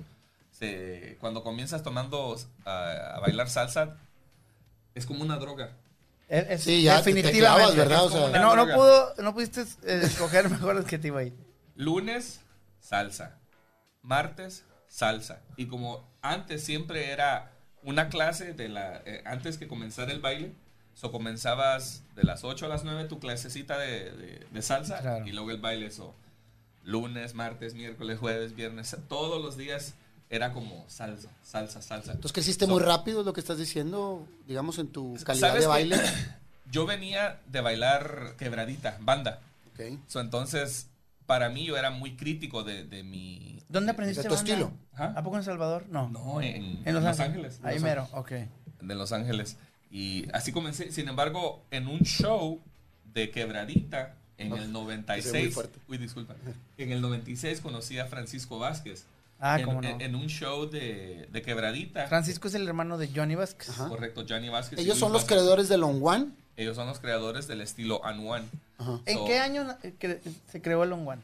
Cuando comienzas tomando a bailar salsa, es como una droga. Sí, ya te definitivamente. clavas, ¿verdad? O Es como sea, una droga. No pudiste escoger mejor adjetivo ahí. Lunes, salsa. Martes, salsa. Y como antes siempre era una clase antes que comenzara el baile, comenzabas de las 8 a las 9 tu clasecita de salsa, Claro. y luego el baile, lunes, martes, miércoles, jueves, viernes, todos los días era como salsa, salsa, salsa. entonces creciste muy rápido, lo que estás diciendo, digamos, en tu calidad ¿Sabes de qué? baile. Yo venía de bailar quebradita, banda. Ok. Entonces, para mí yo era muy crítico de mi... ¿Dónde aprendiste de tu banda? estilo. Ajá. ¿A poco en El Salvador? No. No, en En Los Ángeles. Ahí mero, ok. De Los Ángeles. Y así comencé. Sin embargo, en un show de quebradita en el Ese es 96. muy fuerte. Uy, disculpa. En el 96 conocí a Francisco Vázquez. Ah, cómo no. En un show de quebradita. Francisco es el hermano de Johnny Vázquez. Ajá. Correcto, Johnny Vázquez. y Ellos Luis son los Vázquez. creadores de Long One. Ellos son los creadores del estilo Anuan. Ajá. ¿En So- qué año se creó el Long One?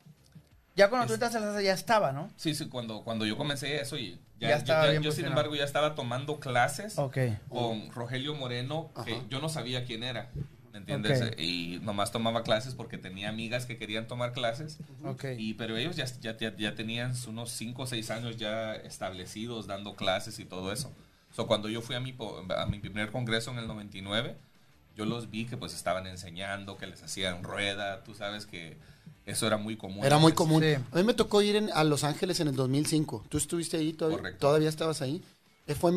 Ya cuando tú entras a la salsa ya estaba, ¿no? Sí, sí, cuando yo comencé eso y Ya estaba bien yo, sin posicionado. embargo, ya estaba tomando clases Ok. con Rogelio Moreno, que Ajá. yo no sabía quién era, ¿me entiendes? Ok. Y nomás tomaba clases porque tenía amigas que querían tomar clases, Ok. pero ellos ya tenían unos 5 o 6 años ya establecidos dando clases y todo eso. Cuando yo fui a mi primer congreso en el 99, yo los vi que pues estaban enseñando, que les hacían rueda, tú sabes que eso era muy común. Era muy antes. común. Sí. A mí me tocó ir a Los Ángeles en el 2005. ¿Tú estuviste ahí todavía? Correcto. ¿Todavía estabas ahí? Fue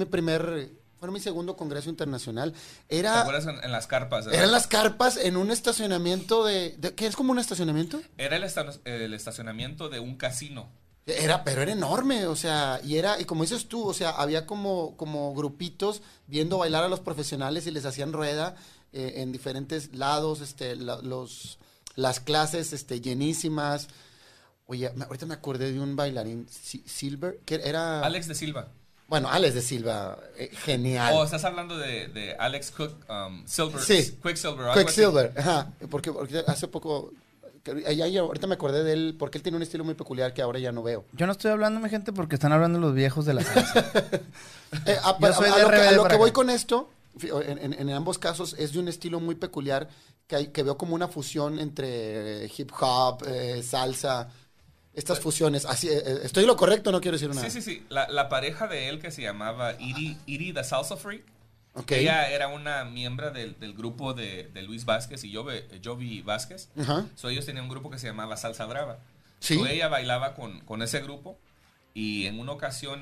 mi segundo congreso internacional. ¿Te acuerdas en las carpas? ¿verdad? Eran las carpas en un estacionamiento ¿qué es como un estacionamiento? Era el estacionamiento de un casino. Pero era enorme, o sea, y como dices tú, o sea, había como grupitos viendo bailar a los profesionales y les hacían rueda en diferentes lados, las clases, llenísimas. Oye, ahorita me acordé de un bailarín, Silver, que era... Alex de Silva. Bueno, Alex de Silva, genial. O estás hablando de Alex Silver. Sí. Quicksilver. algo así. Quicksilver, ajá, porque hace poco, ahorita me acordé de él, porque él tiene un estilo muy peculiar que ahora ya no veo. Yo no estoy hablando, mi gente, porque están hablando los viejos de la salsa. Yo soy de a lo RBD que para voy acá. con esto, en ambos casos, es de un estilo muy peculiar que veo como una fusión entre hip hop, salsa, estas fusiones. Así, ¿estoy lo correcto? No quiero decir nada. Sí. La pareja de él que se llamaba Iri the Salsa Freak. Ok. Ella era una miembro del grupo de Luis Vázquez y Jovi Vázquez. Ajá. Ellos tenían un grupo que se llamaba Salsa Brava. Sí. Ella bailaba con ese grupo. Y en una ocasión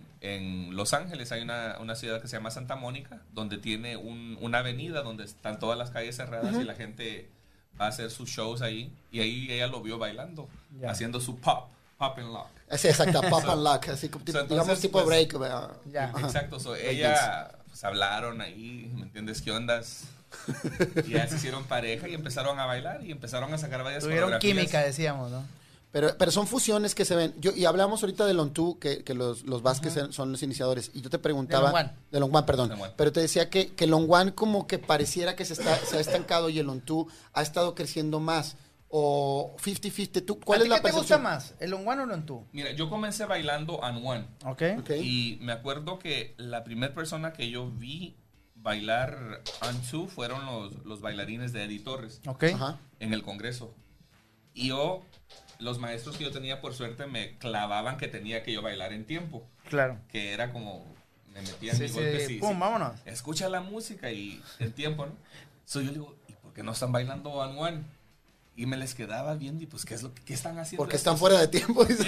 en Los Ángeles hay una ciudad que se llama Santa Mónica, donde tiene una avenida donde están todas las calles cerradas y la gente va a hacer sus shows ahí. Y ahí ella lo vio bailando, Ya. haciendo su pop and lock. Sí, exacto, pop and lock, así como entonces, digamos tipo pues, break. ¿verdad? Ya. Ajá. Exacto, ella, pues hablaron ahí, ¿me entiendes? ¿Qué ondas? Y ya se hicieron pareja y empezaron a bailar y empezaron a sacar varias Tuvieron coreografías. química, decíamos, ¿no? Pero son fusiones que se ven. Y hablamos ahorita de Lontú, que los Vázquez son los iniciadores. Y yo te preguntaba... De Long One. De Long One, perdón. Long One. Pero te decía que Long One como que pareciera que se ha estancado y el Lontú ha estado creciendo más. O 50-50. ¿Cuál es la ¿Qué te percepción? gusta más, el Long One o el Long Two? Mira, yo comencé bailando on one. Ok. Ok. Y me acuerdo que la primera persona que yo vi bailar on two fueron los bailarines de Eddie Torres Ok. Ajá. en el Congreso. Y los maestros que yo tenía, por suerte, me clavaban que tenía que yo bailar en tiempo. Claro. Que era como, me metían Sí, mi golpe, sí. sí, Pum, sí. vámonos. Escucha la música y en tiempo, ¿no? Yo digo, ¿y por qué no están bailando on one? Y me les quedaba viendo y pues, ¿qué están haciendo? Porque están fuera de tiempo, dices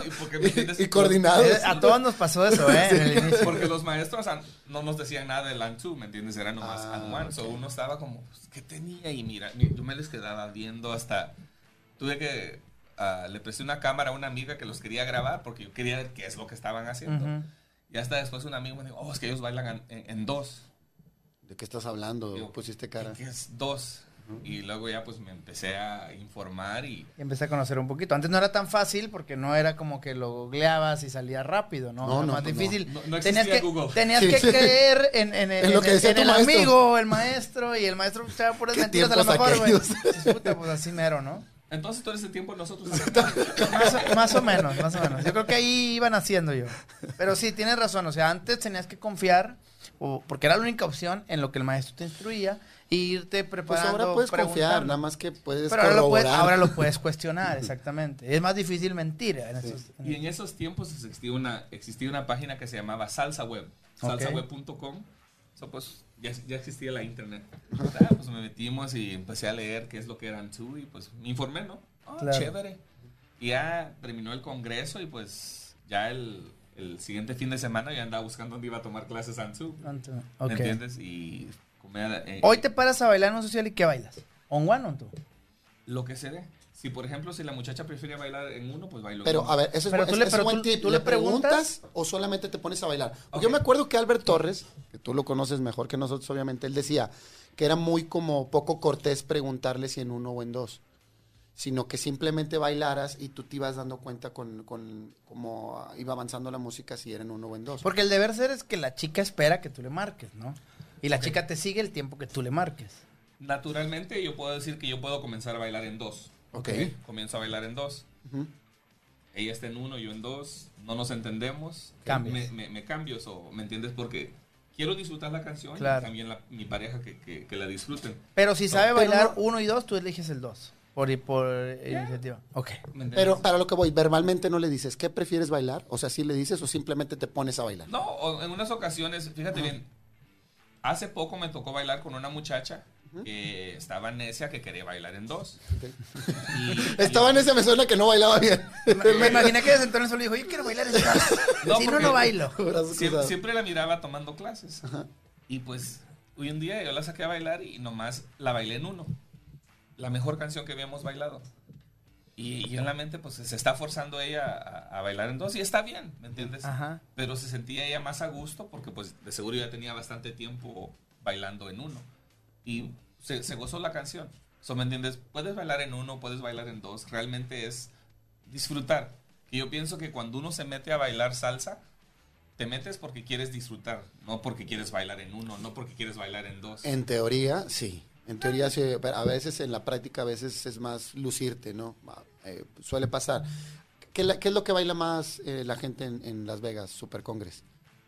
y coordinados. A todos nos pasó eso, en el inicio. Porque los maestros no nos decían nada del An2, ¿me entiendes? Era nomás An1. So uno estaba como, pues, ¿qué tenía? Y mira, yo me les quedaba viendo hasta... Tuve que... le presté una cámara a una amiga que los quería grabar porque yo quería ver qué es lo que estaban haciendo. Y hasta después un amigo me dijo, es que ellos bailan en dos. ¿De qué estás hablando? Digo, pusiste cara. ¿Qué es dos? Y luego ya pues me empecé a informar y empecé a conocer un poquito. Antes no era tan fácil porque no era como que lo googleabas y salía rápido, ¿no? Era más difícil. No existía Google. Tenías que creer en lo que decía el maestro. amigo, el maestro, y el maestro echaba puras mentiras a lo mejor, güey. Puta, pues así mero, ¿no? Entonces todo ese tiempo nosotros... más o menos. Yo creo que ahí iban haciendo yo. Pero sí, tienes razón. O sea, antes tenías que confiar, porque era la única opción en lo que el maestro te instruía, e irte preparando. Pues ahora puedes confiar, nada más que puedes pero corroborar. ahora lo puedes cuestionar, exactamente. Es más difícil mentir. Y en esos tiempos existía una página que se llamaba Salsa Web. Salsaweb.com. Pues ya existía la internet. Pues me metimos y empecé a leer qué es lo que eran An2 y pues me informé, ¿no? Claro. Chévere. Y ya terminó el congreso y pues ya el siguiente fin de semana ya andaba buscando dónde iba a tomar clases An2. ¿Me entiendes? Y hoy te paras a bailar en un social y ¿qué bailas? ¿On one o on two? Lo que se dé. Si, por ejemplo, si la muchacha prefiere bailar en uno, pues bailo pero, en uno. a ver, eso es buen tip. ¿Tú le preguntas o solamente te pones a bailar? Porque yo me acuerdo que Albert Torres, que tú lo conoces mejor que nosotros, obviamente, él decía que era muy como poco cortés preguntarle si en uno o en dos, sino que simplemente bailaras y tú te ibas dando cuenta con cómo iba avanzando la música, si era en uno o en dos. Porque el deber ser es que la chica espera que tú le marques, ¿no? Y la chica te sigue el tiempo que tú le marques. Naturalmente, yo puedo decir que yo puedo comenzar a bailar en dos. Comienzo a bailar en dos. Ella está en uno, yo en dos. No nos entendemos. Me cambio, ¿me entiendes? Porque quiero disfrutar la canción y también mi pareja que la disfruten. Pero si sabe bailar uno y dos, tú eliges el dos. Por iniciativa. Pero para lo que voy, verbalmente no le dices, ¿qué prefieres bailar? O sea, ¿sí le dices o simplemente te pones a bailar? No, en unas ocasiones, fíjate bien, hace poco me tocó bailar con una muchacha que estaba necia que quería bailar en dos. Estaba necia, me suena que no bailaba bien. Me imaginé que desde entonces le dijo, yo quiero bailar en dos. Si no bailo. Siempre la miraba tomando clases. Y pues, hoy en día yo la saqué a bailar y nomás la bailé en uno. La mejor canción que habíamos bailado. Y en la mente, pues, se está forzando ella a bailar en dos y está bien, ¿me entiendes? Pero se sentía ella más a gusto porque, pues, de seguro ya tenía bastante tiempo bailando en uno. Y se gozó la canción. ¿Me entiendes? Puedes bailar en uno, puedes bailar en dos. Realmente es disfrutar. Y yo pienso que cuando uno se mete a bailar salsa, te metes porque quieres disfrutar, no porque quieres bailar en uno, no porque quieres bailar en dos. En teoría, sí. En teoría, sí, pero a veces en la práctica, a veces es más lucirte, ¿no? Suele pasar. ¿Qué es lo que baila más la gente en Las Vegas, Super Congress?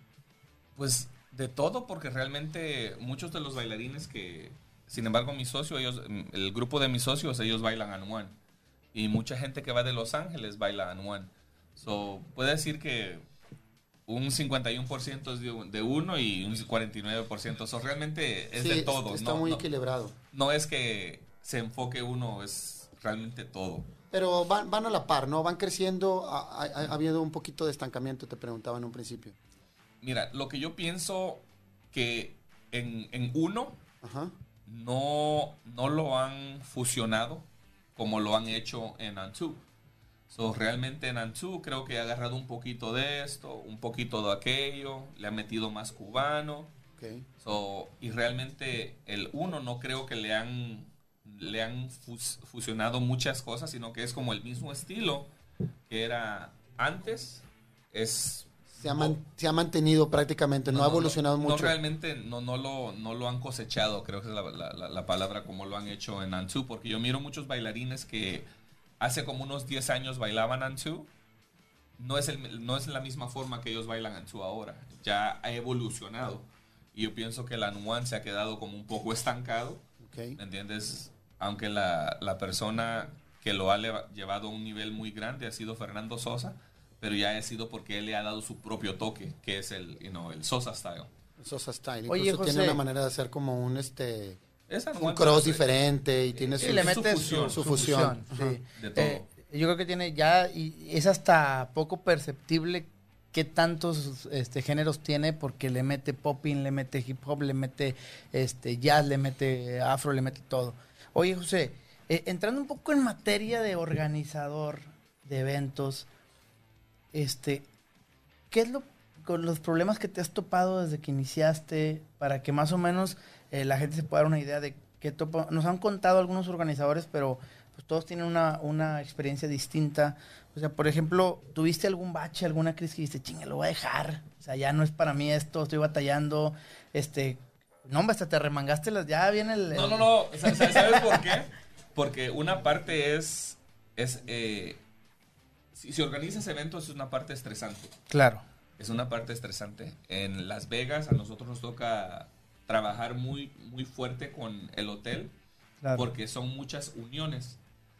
Pues de todo, porque realmente muchos de los bailarines que, sin embargo, el grupo de mis socios, ellos bailan An1. Y mucha gente que va de Los Ángeles baila An1. Puede decir que un 51% es de uno y un 49%. Realmente es de todo. Está muy equilibrado. No es que se enfoque uno, es realmente todo. Pero van a la par, ¿no? Van creciendo. Ha habido un poquito de estancamiento, te preguntaba en un principio. Mira, lo que yo pienso que en uno no lo han fusionado como lo han hecho en An2. Realmente en An2 creo que ha agarrado un poquito de esto, un poquito de aquello, le ha metido más cubano. Y realmente el uno no creo que le han fusionado muchas cosas, sino que es como el mismo estilo que era antes. Se ha mantenido prácticamente, no ha evolucionado mucho. No, realmente no lo han cosechado, creo que es la palabra, como lo han hecho en An2, porque yo miro muchos bailarines que hace como unos 10 años bailaban An2. No es la misma forma que ellos bailan An2 ahora. Ya ha evolucionado. Y yo pienso que el An1 se ha quedado como un poco estancado. ¿Me entiendes? Aunque la persona que lo ha llevado a un nivel muy grande ha sido Fernando Sosa, pero ya ha sido porque él le ha dado su propio toque, que es el Sosa Style. El Sosa Style. Oye, incluso José, tiene una manera de hacer como un Es un anual, cross pero diferente y tiene Sí, le mete su fusión. sí. de todo. Yo creo que tiene ya, y es hasta poco perceptible qué tantos géneros tiene, porque le mete popping, le mete hip hop, le mete jazz, le mete afro, le mete todo. Oye, José, entrando un poco en materia de organizador de eventos, ¿qué es con los problemas que te has topado desde que iniciaste, para que más o menos la gente se pueda dar una idea de qué topa? Nos han contado algunos organizadores, pero pues todos tienen una experiencia distinta. O sea, por ejemplo, ¿tuviste algún bache, alguna crisis que dijiste, chinga, lo voy a dejar? O sea, ya no es para mí esto, estoy batallando. No, hombre, hasta te remangaste ya viene el... No. ¿Sabes por qué? Porque una parte si organizas eventos es una parte estresante. Claro. Es una parte estresante. En Las Vegas a nosotros nos toca trabajar muy, muy fuerte con el hotel, Claro. porque son muchas uniones.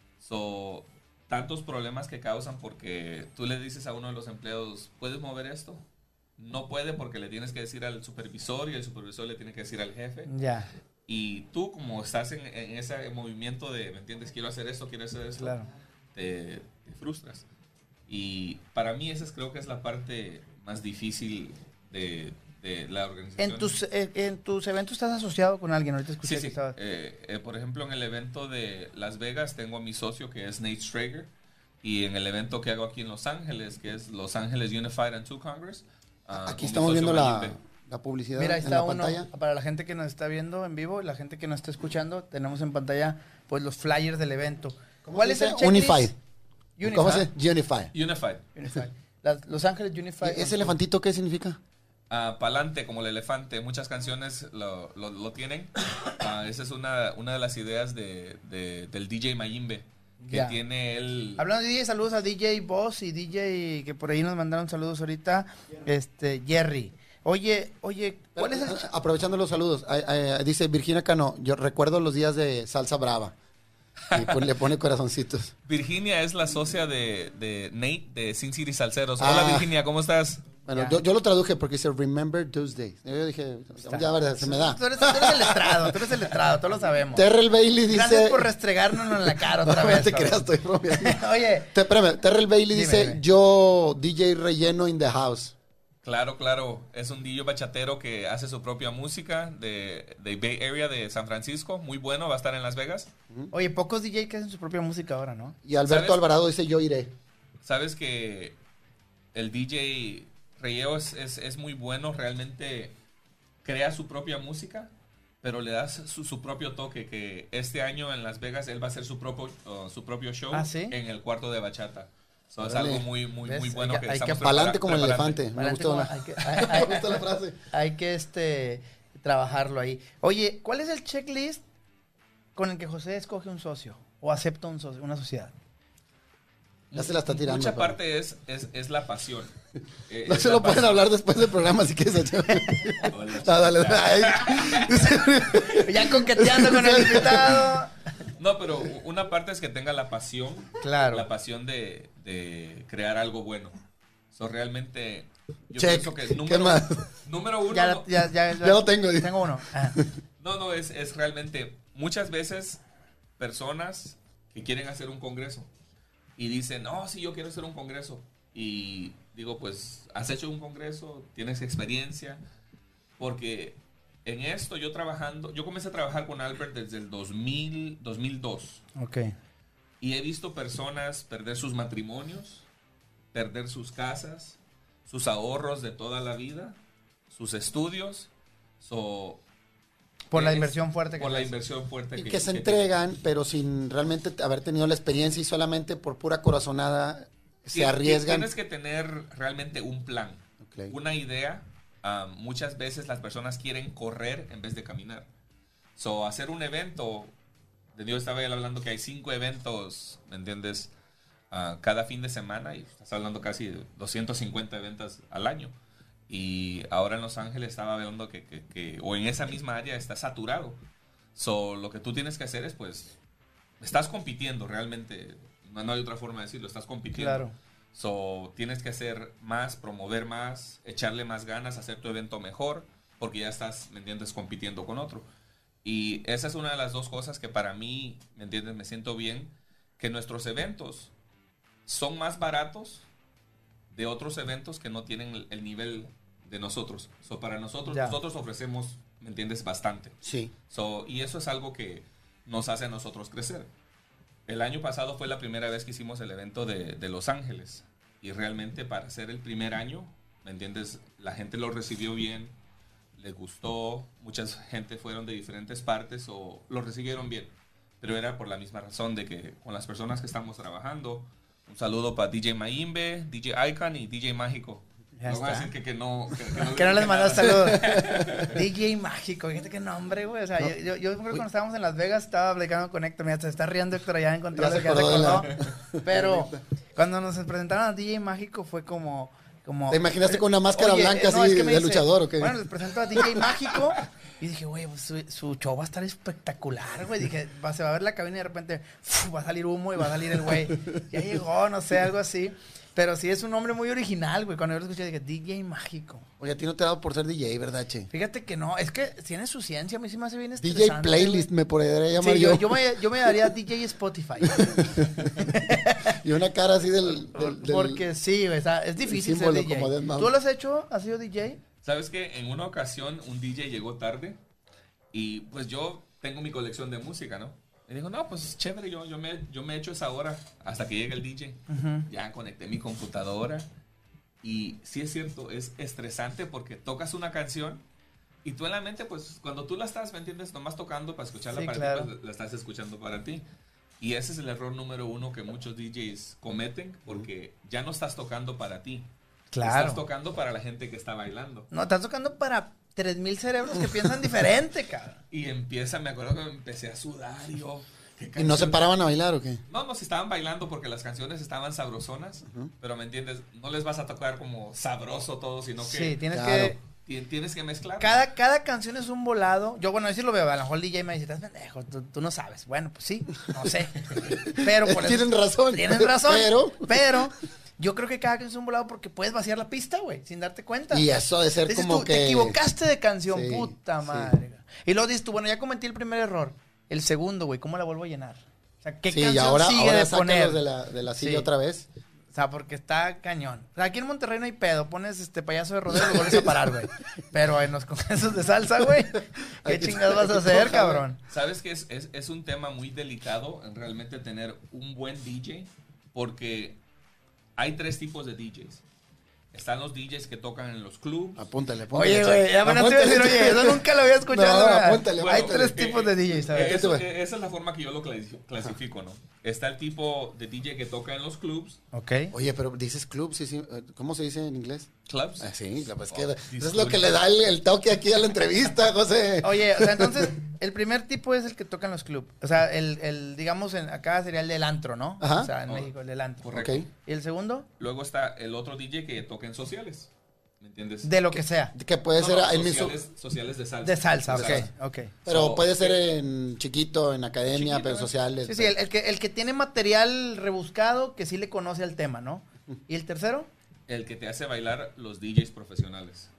Tantos problemas que causan porque tú le dices a uno de los empleados, ¿puedes mover esto? No puede, porque le tienes que decir al supervisor y el supervisor le tiene que decir al jefe. Ya. Y tú, como estás en ese movimiento de, ¿me entiendes? Quiero hacer esto, Claro. te frustras. Y para mí esa creo que es la parte más difícil de la organización. ¿En tus eventos estás asociado con alguien? Ahorita escuché Sí. que estabas... Por ejemplo, en el evento de Las Vegas tengo a mi socio, que es Nate Strager. Y en el evento que hago aquí en Los Ángeles, que es Los Ángeles Unified and Two Congress. Aquí estamos viendo la publicidad. Mira, ahí en está la uno, pantalla. para la gente que nos está viendo en vivo y la gente que nos está escuchando, tenemos en pantalla pues los flyers del evento. ¿Cuál es el checklist? Unified. ¿Cómo se dice? Unified. Unified. Los Ángeles Unified. ¿Ese elefantito qué significa? Pa'lante, como el elefante. Muchas canciones lo tienen. Esa es una de las ideas del DJ Mayimbe, que Ya. tiene él. Hablando de DJ, saludos a DJ Boss y DJ que por ahí nos mandaron saludos ahorita, Jerry. Oye, ¿cuál es el Aprovechando los saludos, dice Virginia Cano, yo recuerdo los días de Salsa Brava. Y le pone corazoncitos. Virginia es la socia de Nate de Sin City Salseros. Hola Virginia, ¿cómo estás? Bueno, yo lo traduje porque dice Remember Tuesdays. Yo dije, ya verdad, se me da. Tú eres el letrado, todos lo sabemos. Terrell Bailey dice... Gracias por restregárnoslo en la cara otra No vez. te creas, estoy bromeando. Oye. Espérame, Terrell Bailey dice, Dime. yo DJ relleno in the house. Claro. Es un DJ bachatero que hace su propia música de Bay Area de San Francisco. Muy bueno, va a estar en Las Vegas. Oye, pocos DJ que hacen su propia música ahora, ¿no? Y Alberto ¿Sabes? Alvarado dice, yo iré. Sabes que el DJ Reyeo es muy bueno, realmente crea su propia música, pero le das su propio toque, que este año en Las Vegas él va a hacer su propio show ¿Sí? en el cuarto de bachata. Es Órale. algo muy ¿Ves? bueno Hay que que- estamos Pa'lante como el preparando. elefante. Me gustó, me gustó la frase. Hay que trabajarlo ahí. Oye, ¿cuál es el checklist con el que José escoge un socio o acepta una sociedad? Ya se la está tirando. Mucha pero- parte es la pasión. No Es se la lo pueden pasión. hablar después del programa si quieres. Hola, Dale. Ay. Ya coqueteando con el invitado. No, pero una parte es que tenga la pasión. Claro. La pasión de crear algo bueno. Realmente, yo Check. pienso que ¿Qué más? número uno. Ya lo tengo. Tengo uno. Ah. No, es realmente muchas veces personas que quieren hacer un congreso y dicen, no, sí, yo quiero hacer un congreso. Y digo, pues, has hecho un congreso, tienes experiencia, porque en esto yo comencé a trabajar con Albert desde el 2002 Ok. y he visto personas perder sus matrimonios, perder sus casas, sus ahorros de toda la vida, sus estudios, Por la inversión fuerte que por la hace. inversión fuerte Y que se entregan, pero sin realmente haber tenido la experiencia y solamente por pura corazonada se arriesgan. Tienes que tener realmente un plan, Ok. una idea. Muchas veces las personas quieren correr en vez de caminar. Hacer un evento, yo estaba hablando que hay 5 eventos, ¿me entiendes? Cada fin de semana, y estás hablando casi de 250 eventos al año. Y ahora en Los Ángeles estaba hablando o en esa misma área está saturado. Lo que tú tienes que hacer es, pues, estás compitiendo realmente. No hay otra forma de decirlo, estás compitiendo. Claro. Tienes que hacer más, promover más, echarle más ganas, hacer tu evento mejor, porque ya estás, ¿me entiendes?, compitiendo con otro. Y esa es una de las dos cosas que para mí, ¿me entiendes? Me siento bien, que nuestros eventos son más baratos de otros eventos que no tienen el nivel de nosotros. Para nosotros, Ya. nosotros ofrecemos, ¿me entiendes? Bastante. Sí. Y eso es algo que nos hace a nosotros crecer. El año pasado fue la primera vez que hicimos el evento de Los Ángeles. Y realmente para ser el primer año, ¿me entiendes? La gente lo recibió bien, les gustó, mucha gente fueron de diferentes partes o lo recibieron bien. Pero era por la misma razón de que con las personas que estamos trabajando, un saludo para DJ Maimbe, DJ Icon y DJ Mágico. Ya No voy a está. decir que no. Que no les dije mandas nada. saludos. DJ Mágico, fíjate qué nombre, güey. O sea, yo cuando estábamos en Las Vegas estaba platicando con Héctor. Mira, se está riendo Héctor allá en control, Ya se que ya se acordó de acordó. Pero cuando nos presentaron a DJ Mágico fue como... ¿Te imaginaste con una máscara Oye, blanca no, así es que me de dice, luchador o qué? Bueno, les presento a DJ Mágico. Y dije, güey, pues su show va a estar espectacular, güey. Dije, se va a ver la cabina y de repente va a salir humo y va a salir el güey. Ya llegó, no sé, algo así. Pero sí es un nombre muy original, güey. Cuando yo lo escuché dije, DJ Mágico. Oye, a ti no te ha dado por ser DJ, ¿verdad, che? Fíjate que no, es que tiene su ciencia, a mí sí me hace bien DJ estresante. Playlist me podría llamar Sí, yo. yo me daría DJ Spotify. Y una cara así del Porque sí, güey, o sea, es difícil ser símbolo DJ. como Dead Mouse. ¿Tú lo has hecho? ¿Has sido DJ? ¿Sabes qué? En una ocasión un DJ llegó tarde y pues yo tengo mi colección de música, ¿no? Y dijo, no, pues chévere, yo me echo esa hora hasta que llegue el DJ. Ya conecté mi computadora y sí es cierto, es estresante porque tocas una canción y tú en la mente, pues cuando tú la estás, ¿me entiendes? Nomás tocando para escucharla Sí, para claro. ti, pues, la estás escuchando para ti. Y ese es el error número uno que muchos DJs cometen porque ya no estás tocando para ti. Claro. Estás tocando para la gente que está bailando. No, estás tocando para 3,000 cerebros que piensan diferente, cabrón. Y me acuerdo que empecé a sudar y yo... ¿qué ¿Y no se canción? paraban a bailar o qué? No, se estaban bailando porque las canciones estaban sabrosonas, pero ¿me entiendes? No les vas a tocar como sabroso todo, sino que Sí, tienes Claro. tienes que mezclar. Cada canción es un volado. Yo, bueno, así lo veo. A lo mejor el DJ me dice, estás pendejo, tú no sabes. Bueno, pues sí, no sé. Pero por eso. Tienen razón. Tienes razón. Pero- Pero yo creo que cada canción es un volado porque puedes vaciar la pista, güey, sin darte cuenta. Y eso de ser Dices como tú, que... te equivocaste de canción, Sí, puta sí. madre. Y luego dices tú, bueno, ya cometí el primer error. El segundo, güey, ¿cómo la vuelvo a llenar? O sea, ¿qué Sí, y canción ahora sigue de sácalos poner? de la silla Sí. otra vez. O sea, porque está cañón. O sea, aquí en Monterrey no hay pedo. Pones payaso de rodeo y lo vuelves a parar, güey. Pero en los congresos de salsa, güey, ¿qué Aquí chingados vas a está, hacer, ojalá. cabrón? ¿Sabes que es un tema muy delicado en realmente tener un buen DJ? Porque hay tres tipos de DJs. Están los DJs que tocan en los clubs. Apúntale. Oye, güey, ya me te iba a decir, oye, eso nunca lo había escuchado. No, güey. apúntale, Hay apúntale. tres tipos de DJs, ¿sabes? Esa es la forma que yo lo clasifico, ¿no? Está el tipo de DJ que toca en los clubs. Ok. Oye, pero dices club, sí, sí. ¿Cómo se dice en inglés? Clubs. Ah, sí, pues que Oh, eso es lo que le da el toque aquí a la entrevista, José. Oye, o sea, entonces, el primer tipo es el que toca en los clubs. O sea, digamos, acá sería el del antro, ¿no? Ajá. O sea, en Oh, México, el del antro. correcto. Ok. ¿Y el segundo? Luego está el otro DJ que toca en sociales. ¿Me entiendes? De lo que sea. Que puede No, ser no, en mi su- sociales de salsa. De salsa, De ok, ok. Pero So, puede ser en chiquito, en academia, Chiquito, pero ¿eh? sociales. Sí, sí, el que tiene material rebuscado que sí le conoce al tema, ¿no? ¿Y el tercero? El que te hace bailar los DJs profesionales.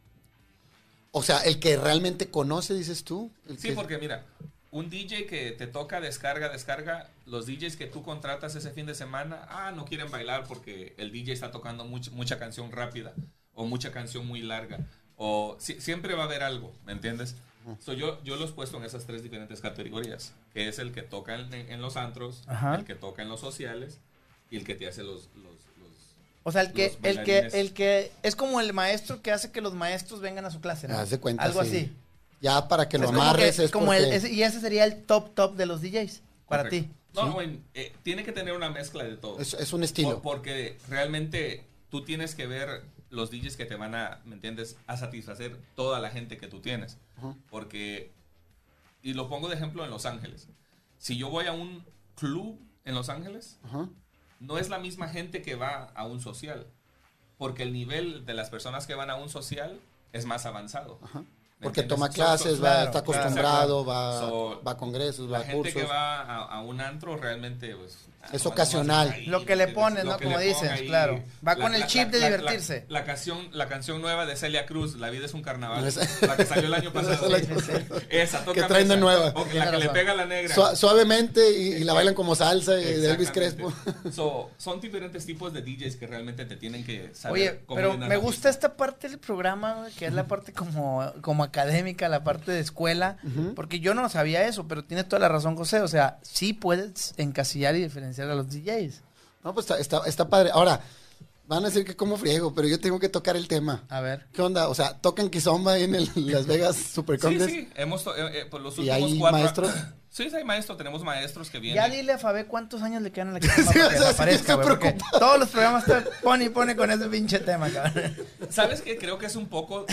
O sea, el que realmente conoce, dices tú. El Sí, que- porque mira, un DJ que te toca descarga, los DJs que tú contratas ese fin de semana, no quieren bailar porque el DJ está tocando mucha canción rápida o mucha canción muy larga. O siempre va a haber algo, ¿me entiendes? So, yo los he puesto en esas tres diferentes categorías, que es el que toca en los antros, Ajá. el que toca en los sociales y el que te hace los O sea, Los bailarines. el que es como el maestro que hace que los maestros vengan a su clase, ¿no? Haz de cuenta, Algo sí. así. Ya para que lo Es como amarres que- es como porque... y ese sería el top de los DJs para Correcto. ti. No, Sí. bueno, tiene que tener una mezcla de todo. Es un estilo. Porque realmente tú tienes que ver los DJs que te van a, ¿me entiendes?, a satisfacer toda la gente que tú tienes. Ujú. Porque, y lo pongo de ejemplo en Los Ángeles. Si yo voy a un club en Los Ángeles, Ajá. no es la misma gente que va a un social. Porque el nivel de las personas que van a un social es más avanzado. Ajá. ¿Me Porque entiendes? toma clases, claro, está claro. acostumbrado, So, va a congresos, va La a gente cursos. que va a un antro realmente pues, Es ocasional. Lo que le pones, ¿no? Como dices, claro. Va con el chip de divertirse. La canción nueva de Celia Cruz, La vida es un carnaval. La que salió el año pasado. Esa, toca. Que traen de nueva. O la que le pega a la negra. Suavemente y la bailan como salsa de Elvis Crespo. Son diferentes tipos de DJs que realmente te tienen que saber. Oye, pero me gusta esta parte del programa, que es la parte como académica, la parte de escuela, porque yo no sabía eso, pero tienes toda la razón, José. O sea, sí puedes encasillar y diferenciar a los DJs. No, pues está padre. Ahora, van a decir que como friego, pero yo tengo que tocar el tema. A ver. ¿Qué onda? O sea, tocan Kizomba ahí en el Las Vegas Super Contest. Sí, hemos por los ¿Y últimos hay 4 maestros? Sí, hay maestros, tenemos maestros que vienen. Ya dile a Fabé cuántos años le quedan a la Kizomba Sí, para que o sea, aparezca, sí, güey, porque todos los programas te pone con ese pinche tema, cabrón. ¿Sabes qué? Creo que es un poco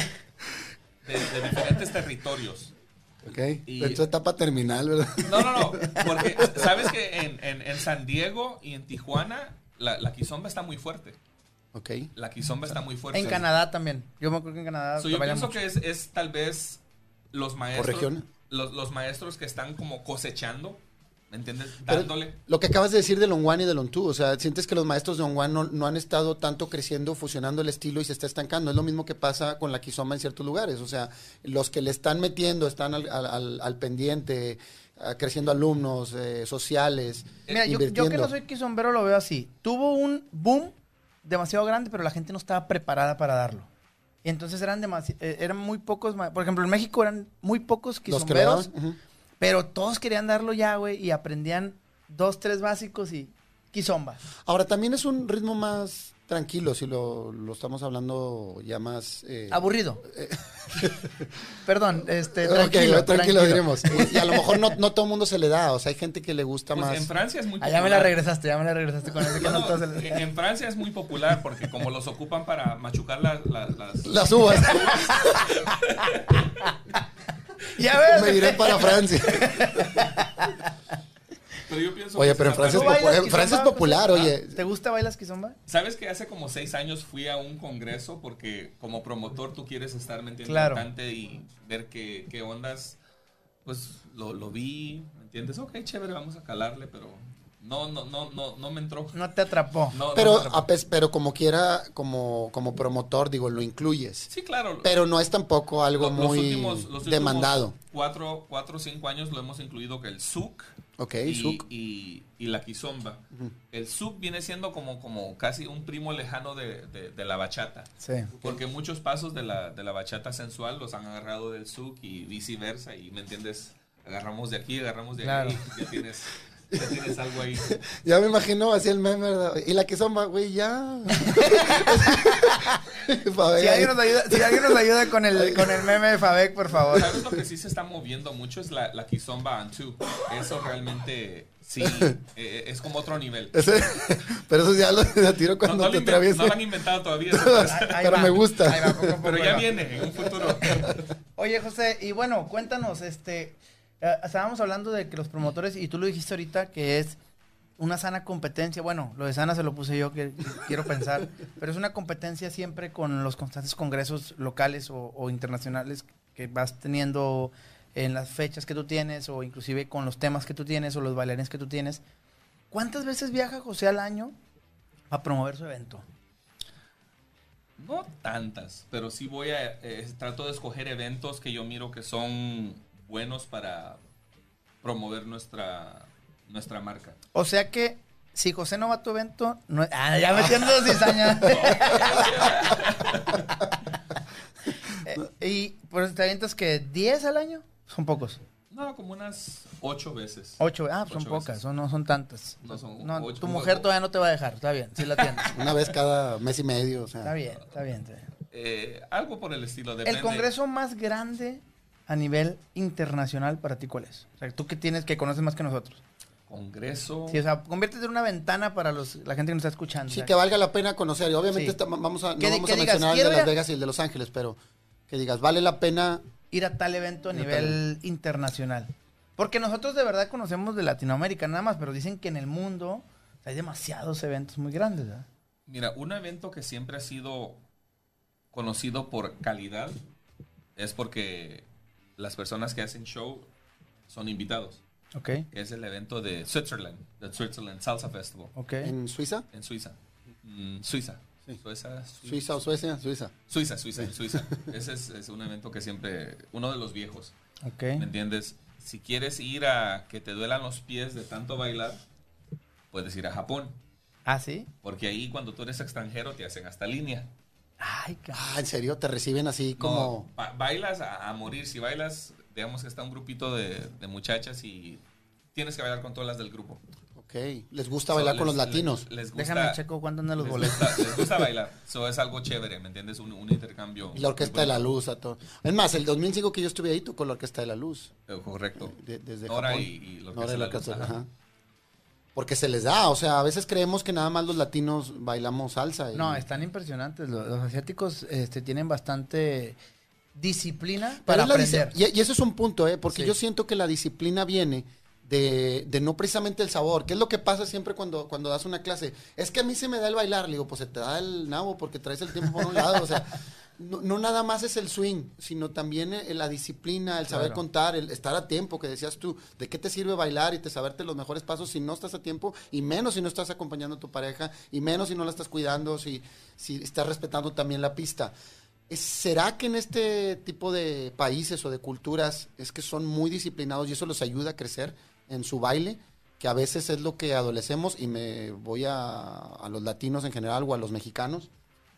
de diferentes territorios. Ok, pero es etapa terminal, ¿verdad? No, porque sabes que en San Diego y en Tijuana la Kizomba está muy fuerte. Ok. La Kizomba está muy fuerte. En Canadá también. Yo me acuerdo que en Canadá. Yo pienso que es tal vez los maestros. ¿Por región? Los maestros que están como cosechando, ¿me entiendes? Pero Dándole. lo que acabas de decir de Long One y de Long Two, o sea, sientes que los maestros de Long One no han estado tanto creciendo, fusionando el estilo y se está estancando. Es lo mismo que pasa con la Kizomba en ciertos lugares. O sea, los que le están metiendo están al pendiente, creciendo alumnos, sociales. Mira, yo que no soy quizombero lo veo así. Tuvo un boom demasiado grande, pero la gente no estaba preparada para darlo. Y entonces eran muy pocos, por ejemplo, en México eran muy pocos quizomberos, pero todos querían darlo ya, güey, y aprendían 2, 3 básicos y quizomba. Ahora, también es un ritmo más tranquilo, si lo estamos hablando ya más... Aburrido. Perdón, tranquilo. diremos. Y a lo mejor no todo el mundo se le da, o sea, hay gente que le gusta Pues más... en Francia es muy popular. Ya me la regresaste con ese que no todos en Francia es muy popular porque como los ocupan para machucar las uvas. Ya ves. Me iré para Francia. Pero yo pienso oye, que pero en Francia es popular, oye. ¿Te gusta bailas quizomba? ¿Sabes que hace como 6 años fui a un congreso? Porque como promotor tú quieres estar, ¿me entiendes? Claro. Bastante y ver qué ondas. Pues lo vi, ¿me entiendes? Ok, chévere, vamos a calarle, pero no me entró. No te atrapó. No Pero, me atrapó. pero como quiera, como promotor, digo, lo incluyes. Sí, claro. Pero no es tampoco algo Los muy últimos demandado. 4 o 5 años lo hemos incluido que el souk. Ok, souk. Y la kizomba. El souk viene siendo como casi un primo lejano de la bachata. Sí. Porque muchos pasos de la bachata sensual los han agarrado del souk y viceversa. Y, ¿me entiendes? Agarramos de aquí, agarramos de Claro. ahí. Ya tienes algo ahí. Ya me imagino así el meme, ¿verdad? Y la que son, güey, ya. Si alguien nos ayuda con el meme de Fabek, por favor. ¿Sabes lo que sí se está moviendo mucho? Es la kizomba and two. Eso realmente sí es como otro nivel. Pero eso ya lo tiro cuando te atravieso. No lo han inventado todavía. Pero me gusta. Ahí va, poco a poco, Pero ahí ya va. viene en un futuro. Oye, José, y bueno, cuéntanos, estábamos hablando de que los promotores, y tú lo dijiste ahorita, que es una sana competencia. Bueno, lo de sana se lo puse yo, que quiero pensar, pero es una competencia siempre con los constantes congresos locales o internacionales que vas teniendo en las fechas que tú tienes, o inclusive con los temas que tú tienes, o los bailarines que tú tienes. ¿Cuántas veces viaja José al año a promover su evento? No tantas, pero sí trato de escoger eventos que yo miro que son buenos para promover nuestra marca. O sea que si José no va a tu evento, no, ya metiendo cizaña. Y pues te avientas que 10 al año, son pocos. No, como unas 8 veces. 8, son 8 pocas, veces. no son tantas. No son No, 8, tu mujer todavía no te va a dejar, está bien, sí la tienes. Una vez cada mes y medio, o sea. Está bien, está bien. Algo por el estilo. Depende. El congreso más grande a nivel internacional para ti, ¿cuál es? O sea, tú que conoces más que nosotros. Congreso. Sí, o sea, conviértete en una ventana para la gente que nos está escuchando. Sí, o sea, que valga la pena conocer. Y obviamente Sí. vamos a Que digas, mencionar el quiero de ir Las a- Vegas y el de Los Ángeles, pero que digas, vale la pena. ir a tal evento a Ir a nivel internacional. Porque nosotros de verdad conocemos de Latinoamérica nada más, pero dicen que en el mundo hay demasiados eventos muy grandes, ¿verdad? Mira, un evento que siempre ha sido conocido por calidad es porque las personas que hacen show son invitados. Ok. que es el evento de Switzerland, the Switzerland Salsa Festival, Ok. ¿En Suiza? en Suiza. Suiza. Sí. Suiza, ¿Suiza o Suecia? Suiza. En Suiza. Ese es un evento que siempre, uno de los viejos, Ok. ¿me entiendes? Si quieres ir a que te duelan los pies de tanto bailar, puedes ir a Japón, ¿Ah, sí? porque ahí cuando tú eres extranjero te hacen hasta línea. Ay, cabrón. Ah, ¿en serio? ¿Te reciben así como...? No, bailas a morir. Si bailas, digamos que está un grupito de muchachas y tienes que bailar con todas las del grupo. Ok. ¿Les gusta bailar con los latinos? Les gusta, Déjame checo cuánto andan los les boletos. les gusta bailar. Eso es algo chévere, ¿me entiendes? Un intercambio. Y la Orquesta de la Luz, a todo. Es más, el 2005 que yo estuve ahí tocó la Orquesta de la Luz. Correcto. Desde Nora Japón. y la Nora y la Orquesta, Luz, ajá. ajá. Porque se les da, o sea, a veces creemos que nada más los latinos bailamos salsa. No, están impresionantes. Los asiáticos tienen bastante disciplina para aprender. Y eso es un punto, porque Sí. yo siento que la disciplina viene de no precisamente el sabor. ¿Qué es lo que pasa siempre cuando das una clase? Es que a mí se me da el bailar. Le digo, pues se te da el nabo porque traes el tiempo por un lado. O sea, no nada más es el swing, sino también la disciplina, el saber Claro. contar, el estar a tiempo, que decías tú. ¿De qué te sirve bailar y te saberte los mejores pasos si no estás a tiempo? Y menos si no estás acompañando a tu pareja, y menos si no la estás cuidando, si estás respetando también la pista. ¿Será que en este tipo de países o de culturas es que son muy disciplinados y eso los ayuda a crecer en su baile? Que a veces es lo que adolecemos, y me voy a los latinos en general o a los mexicanos.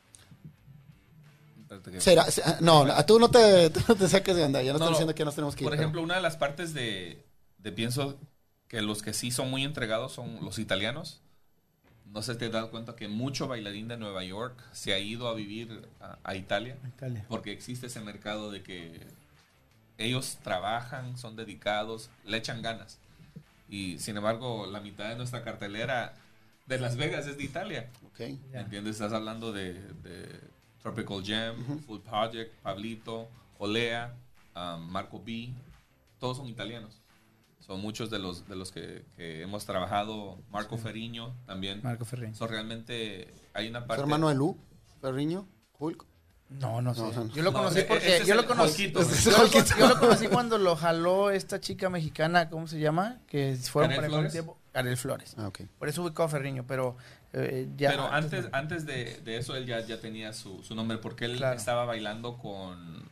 ¿Será? No, tú no te saques de onda, ya no estoy diciendo que nos tenemos que ir. Por ejemplo, una de las partes de pienso que los que sí son muy entregados son los italianos. No sé si te has dado cuenta que mucho bailarín de Nueva York se ha ido a vivir a Italia, porque existe ese mercado de que ellos trabajan, son dedicados, le echan ganas. Y sin embargo, la mitad de nuestra cartelera de Las Vegas es de Italia. Okay. ¿Me entiendes? Estás hablando de Tropical Jam, Full Project, Pablito, Olea, Marco B. Todos son italianos. Son muchos de los que hemos trabajado. Marco Ferriño también. Marco Ferriño. So, realmente hay una ¿Su parte... hermano de Lu? ¿Ferriño? ¿Hulk? No sé. No, Yo lo conocí ese porque es yo el lo conocí. Hulkito. Yo lo conocí cuando lo jaló esta chica mexicana, ¿cómo se llama? Que fueron ¿Karel para un Flores? tiempo. Karel Flores. Ah, ok. Por eso ubicó a Ferriño, pero ya. Pero antes de eso él ya tenía su nombre, porque él Claro. estaba bailando con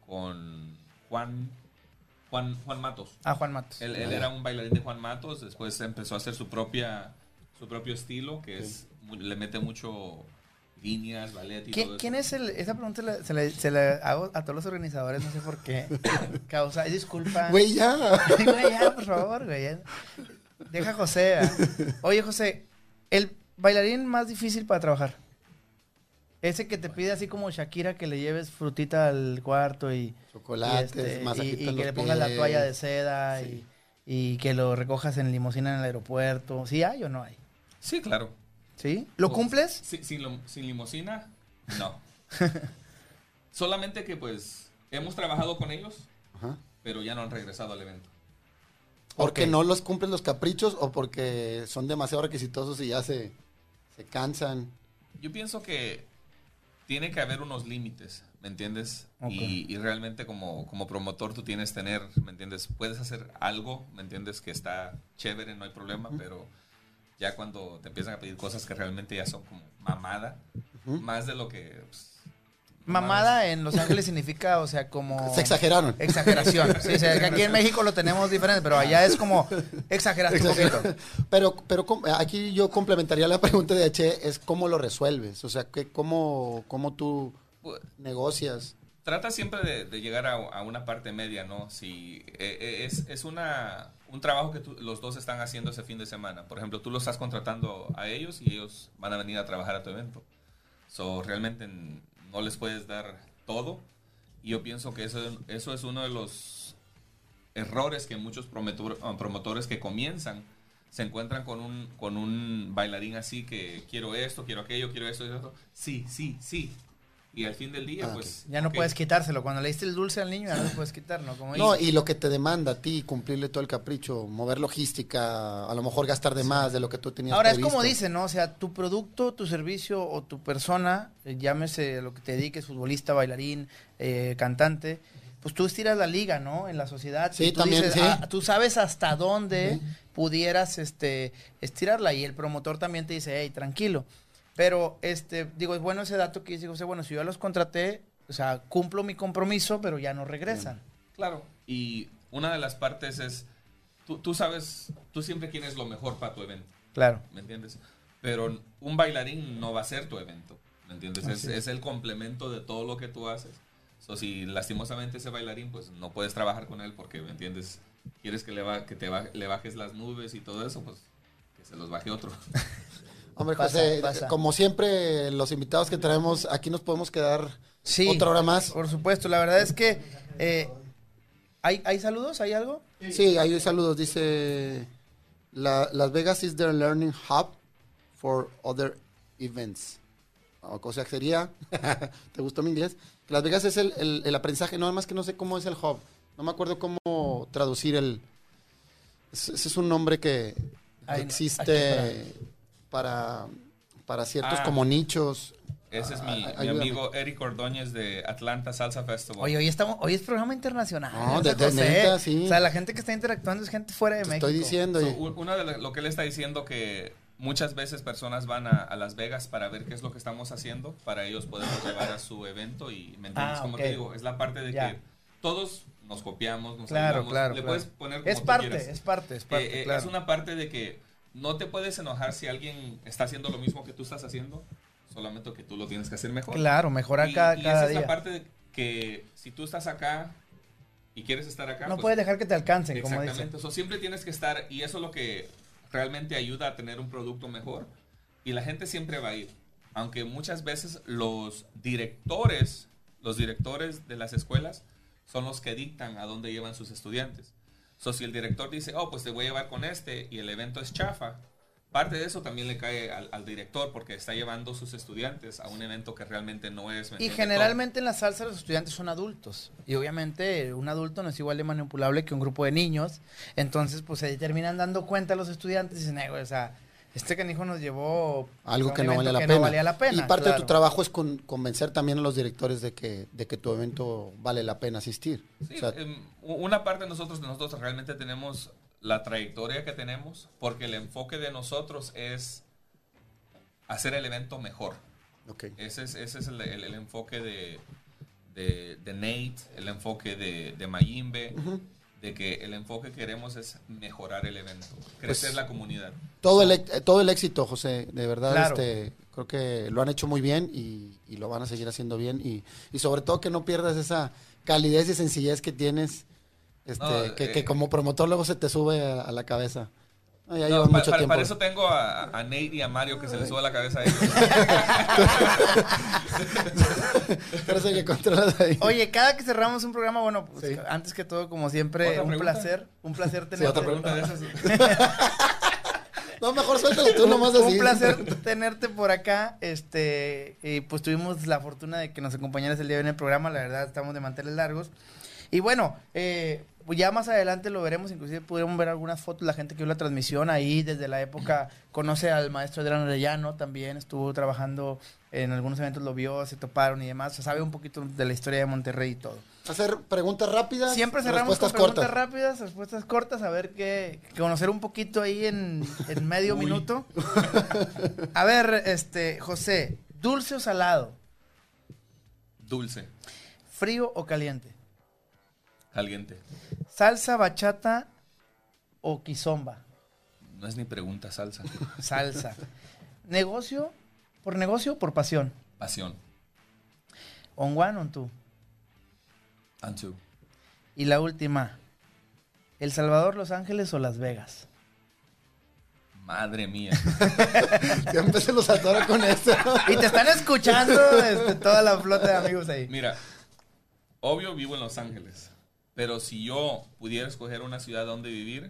Juan Matos. Ah, Juan Matos. Él era un bailarín de Juan Matos, después empezó a hacer su propio estilo, que es le mete mucho líneas, ballet y todo eso. ¿Quién es esa pregunta se la hago a todos los organizadores, no sé por qué. Causa, disculpa. Güey, ya. Güey, ya, por favor, güey. Ya. Deja a José. Oye, José, el bailarín más difícil para trabajar. Ese que te pide así como Shakira que le lleves frutita al cuarto y Chocolates, y masajito en que los le pongas la pies. toalla de seda Sí. y que lo recojas en limusina en el aeropuerto. ¿Sí hay o no hay? Sí, claro. ¿Sí? ¿Lo Pues, cumples? Sin limusina, no. Solamente que pues hemos trabajado con ellos, Ajá. pero ya no han regresado al evento. ¿Porque Ok. no los cumplen los caprichos o porque son demasiado requisitosos y ya se cansan? Yo pienso que tiene que haber unos límites, ¿me entiendes? Ok. Y realmente como promotor tú tienes que tener, ¿me entiendes? Puedes hacer algo, ¿me entiendes? Que está chévere, no hay problema, pero ya cuando te empiezan a pedir cosas que realmente ya son como mamada, más de lo que... pues, Mamada en Los Ángeles significa, o sea, como... Se exageraron. Exageración. Sí, o sea, que aquí en México lo tenemos diferente, pero allá es como exageraste un poquito. Pero aquí yo complementaría la pregunta de H, es cómo lo resuelves, o sea, cómo tú pues, negocias. trata siempre de llegar a una parte media, ¿no? Si es un trabajo que los dos están haciendo ese fin de semana. Por ejemplo, tú los estás contratando a ellos y ellos van a venir a trabajar a tu evento. So, realmente no les puedes dar todo. Y yo pienso que eso es uno de los errores que muchos promotores que comienzan se encuentran con un bailarín así que quiero esto, quiero aquello, quiero esto, sí. Y al fin del día, pues... Ya no ok. puedes quitárselo. Cuando le diste el dulce al niño, ya no lo puedes quitar, ¿no? Como No, dice. y lo que te demanda a ti, cumplirle todo el capricho, mover logística, a lo mejor gastar de más de lo que tú tenías Ahora, previsto. es como dicen, ¿no? O sea, tu producto, tu servicio o tu persona, llámese lo que te dediques, futbolista, bailarín, cantante, pues tú estiras la liga, ¿no? En la sociedad. Sí, Y tú también, sí. tú sabes hasta dónde pudieras estirarla, y el promotor también te dice, hey, tranquilo. Pero, digo, es bueno ese dato que dice José, bueno, si yo los contraté, o sea, cumplo mi compromiso, pero ya no regresan. Claro. Y una de las partes es, tú sabes, tú siempre quieres lo mejor para tu evento. Claro. ¿Me entiendes? Pero un bailarín no va a ser tu evento. ¿Me entiendes? Es el complemento de todo lo que tú haces. So, si lastimosamente ese bailarín, pues no puedes trabajar con él porque, ¿me entiendes? Quieres que le bajes las nubes y todo eso, pues que se los baje otro. Hombre, Pasa, José, pasa. como siempre, los invitados que traemos, aquí nos podemos quedar Sí, otra hora más. por supuesto. La verdad es que, ¿hay saludos? ¿Hay algo? Sí, hay saludos. Dice, Las Vegas is their learning hub for other events. O sea, sería, ¿te gustó mi inglés? Las Vegas es el aprendizaje, no, más que no sé cómo es el hub. No me acuerdo cómo traducir ese es un nombre que Ay, no, existe para ciertos como nichos. Ese es mi Ayúdame. amigo Eric Ordóñez de Atlanta Salsa Festival. Oye, hoy es programa internacional. No, José de José. neta, sí. O sea, la gente que está interactuando es gente fuera de Te México. estoy diciendo. So, una de lo que él está diciendo, que muchas veces personas van a Las Vegas para ver qué es lo que estamos haciendo, para ellos poderlo llevar a su evento, y ¿me entiendes? Como ok. te digo, es la parte de Ya. que todos nos copiamos, nos Claro, ayudamos. claro, Le claro. puedes poner como Es tú parte, quieras. es parte, claro. Es una parte de que no te puedes enojar si alguien está haciendo lo mismo que tú estás haciendo, solamente que tú lo tienes que hacer mejor. Claro, mejorar Y cada esa es día. la parte de que si tú estás acá y quieres estar acá, No pues, puedes dejar que te alcancen, como exactamente. dicen. So, siempre tienes que estar, y eso es lo que realmente ayuda a tener un producto mejor, y la gente siempre va a ir. Aunque muchas veces los directores de las escuelas son los que dictan a dónde llevan sus estudiantes. So, si el director dice, oh, pues te voy a llevar con y el evento es chafa, parte de eso también le cae al director, porque está llevando sus estudiantes a un evento que realmente no es. Y generalmente en la salsa los estudiantes son adultos. Y obviamente un adulto no es igual de manipulable que un grupo de niños. Entonces, pues se terminan dando cuenta los estudiantes y dicen, o sea, este canijo nos llevó Algo a un que no evento valía la que pena. no valía la pena. Y parte de claro. tu trabajo es convencer también a los directores de que tu evento vale la pena asistir. Sí, O sea, una parte de nosotros realmente tenemos la trayectoria que tenemos, porque el enfoque de nosotros es hacer el evento mejor. ok. Ese es el enfoque de Nate, el enfoque de Mayimbe, de que el enfoque que queremos es mejorar el evento, crecer Pues, la comunidad. Todo el éxito, José, de verdad, Claro. creo que lo han hecho muy bien y lo van a seguir haciendo bien y sobre todo que no pierdas esa calidez y sencillez que tienes, No, que como promotor luego se te sube a la cabeza. No, ya No, llevas mucho tiempo. para eso tengo a Nate y a Mario, que se les sube la cabeza a ellos. Parece que controlas ahí. Oye, cada que cerramos un programa, bueno, pues, Sí. antes que todo, como siempre, ¿Otra pregunta? un placer Sí, tenerte. Otra pregunta de esas. No, mejor suéltala tú nomás así. Un placer tenerte por acá. Y pues tuvimos la fortuna de que nos acompañaras el día de hoy en el programa. La verdad, estamos de manteles largos. Y bueno, pues ya más adelante lo veremos. Inclusive pudieron ver algunas fotos. La gente que vio la transmisión ahí desde la época conoce al maestro Adrián Arellano. También estuvo trabajando en algunos eventos, lo vio, se toparon y demás. Se sabe un poquito de la historia de Monterrey y todo. Hacer preguntas rápidas. Siempre cerramos con respuestas preguntas cortas. rápidas, respuestas cortas, a ver conocer un poquito ahí en medio Uy. minuto. A ver, José, ¿dulce o salado? Dulce, ¿Frío o caliente? caliente. ¿Salsa, bachata o quizomba? No es ni pregunta, salsa. Salsa. ¿Negocio? ¿Por negocio o por pasión? Pasión. ¿On one, on two? And two. Y la última, ¿El Salvador, Los Ángeles o Las Vegas? Madre mía. Siempre se los atora con eso. Y te están escuchando toda la flota de amigos ahí. Mira, obvio vivo en Los Ángeles, pero si yo pudiera escoger una ciudad donde vivir,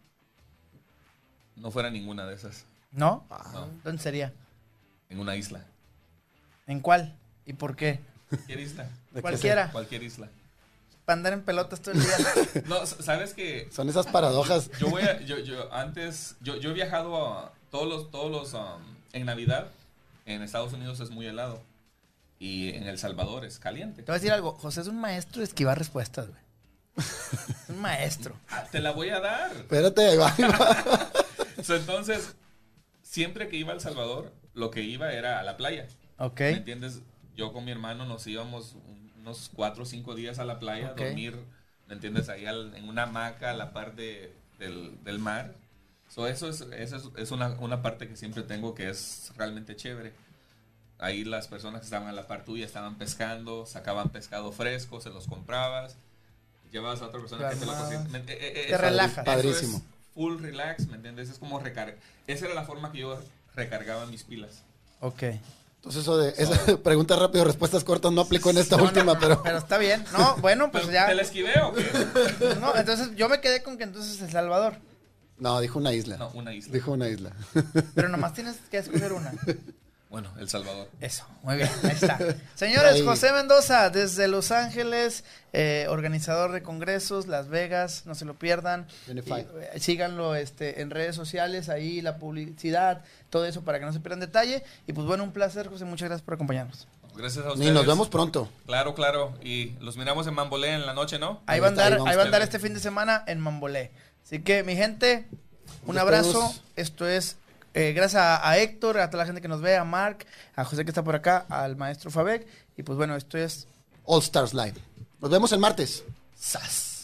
no fuera ninguna de esas. ¿No? No, ¿Dónde sería? en una isla. ¿En cuál? ¿Y por qué? ¿Cualquier isla? De que Cualquiera. Cualquier isla. Para andar en pelotas todo el día. No, sabes que Son esas paradojas. yo he viajado a en Navidad, en Estados Unidos es muy helado. Y en El Salvador es caliente. Te voy a decir algo. José es un maestro de esquivar respuestas, güey. Es un maestro. Te la voy a dar. Espérate, ahí va. Entonces, siempre que iba a El Salvador, lo que iba era a la playa. Ok. ¿Me entiendes? Yo con mi hermano nos íbamos unos 4 o 5 días a la playa a dormir, ¿me entiendes? Ahí en una hamaca a la par del mar. Eso es una parte que siempre tengo que es realmente chévere. Ahí las personas que estaban a la par tuya estaban pescando, sacaban pescado fresco, se los comprabas, llevabas a otra persona que te lo cocina. Te relajas. Padrísimo. Es full relax, ¿me entiendes? Es como recargar. Esa era la forma que yo recargaba mis pilas. Ok. Entonces eso de esa preguntas rápido, respuestas cortas no aplicó en esta última, pero... Pero está bien. No, bueno, pues ya. ¿Te la esquivé o qué? No, entonces yo me quedé con que entonces El Salvador. No, dijo una isla. No, una isla. Dijo una isla. Pero nomás tienes que escoger una. Bueno, El Salvador. Eso, muy bien, ahí está. Señores, Ahí. José Mendoza, desde Los Ángeles, organizador de congresos, Las Vegas, no se lo pierdan. Unify. Síganlo en redes sociales, ahí la publicidad, todo eso para que no se pierdan detalle. Y pues bueno, un placer, José, muchas gracias por acompañarnos. Gracias a Ni ustedes. nos vemos pronto. Claro, claro. Y los miramos en Mambolé en la noche, ¿no? Ahí va a andar, vamos ahí va a andar a este fin de semana en Mambolé. Así que, mi gente, un Nos abrazo. vemos. Esto es gracias a Héctor, a toda la gente que nos ve, a Mark, a José que está por acá, al maestro Fabek. Y pues bueno, esto es All Stars Live. Nos vemos el martes. ¡Sas!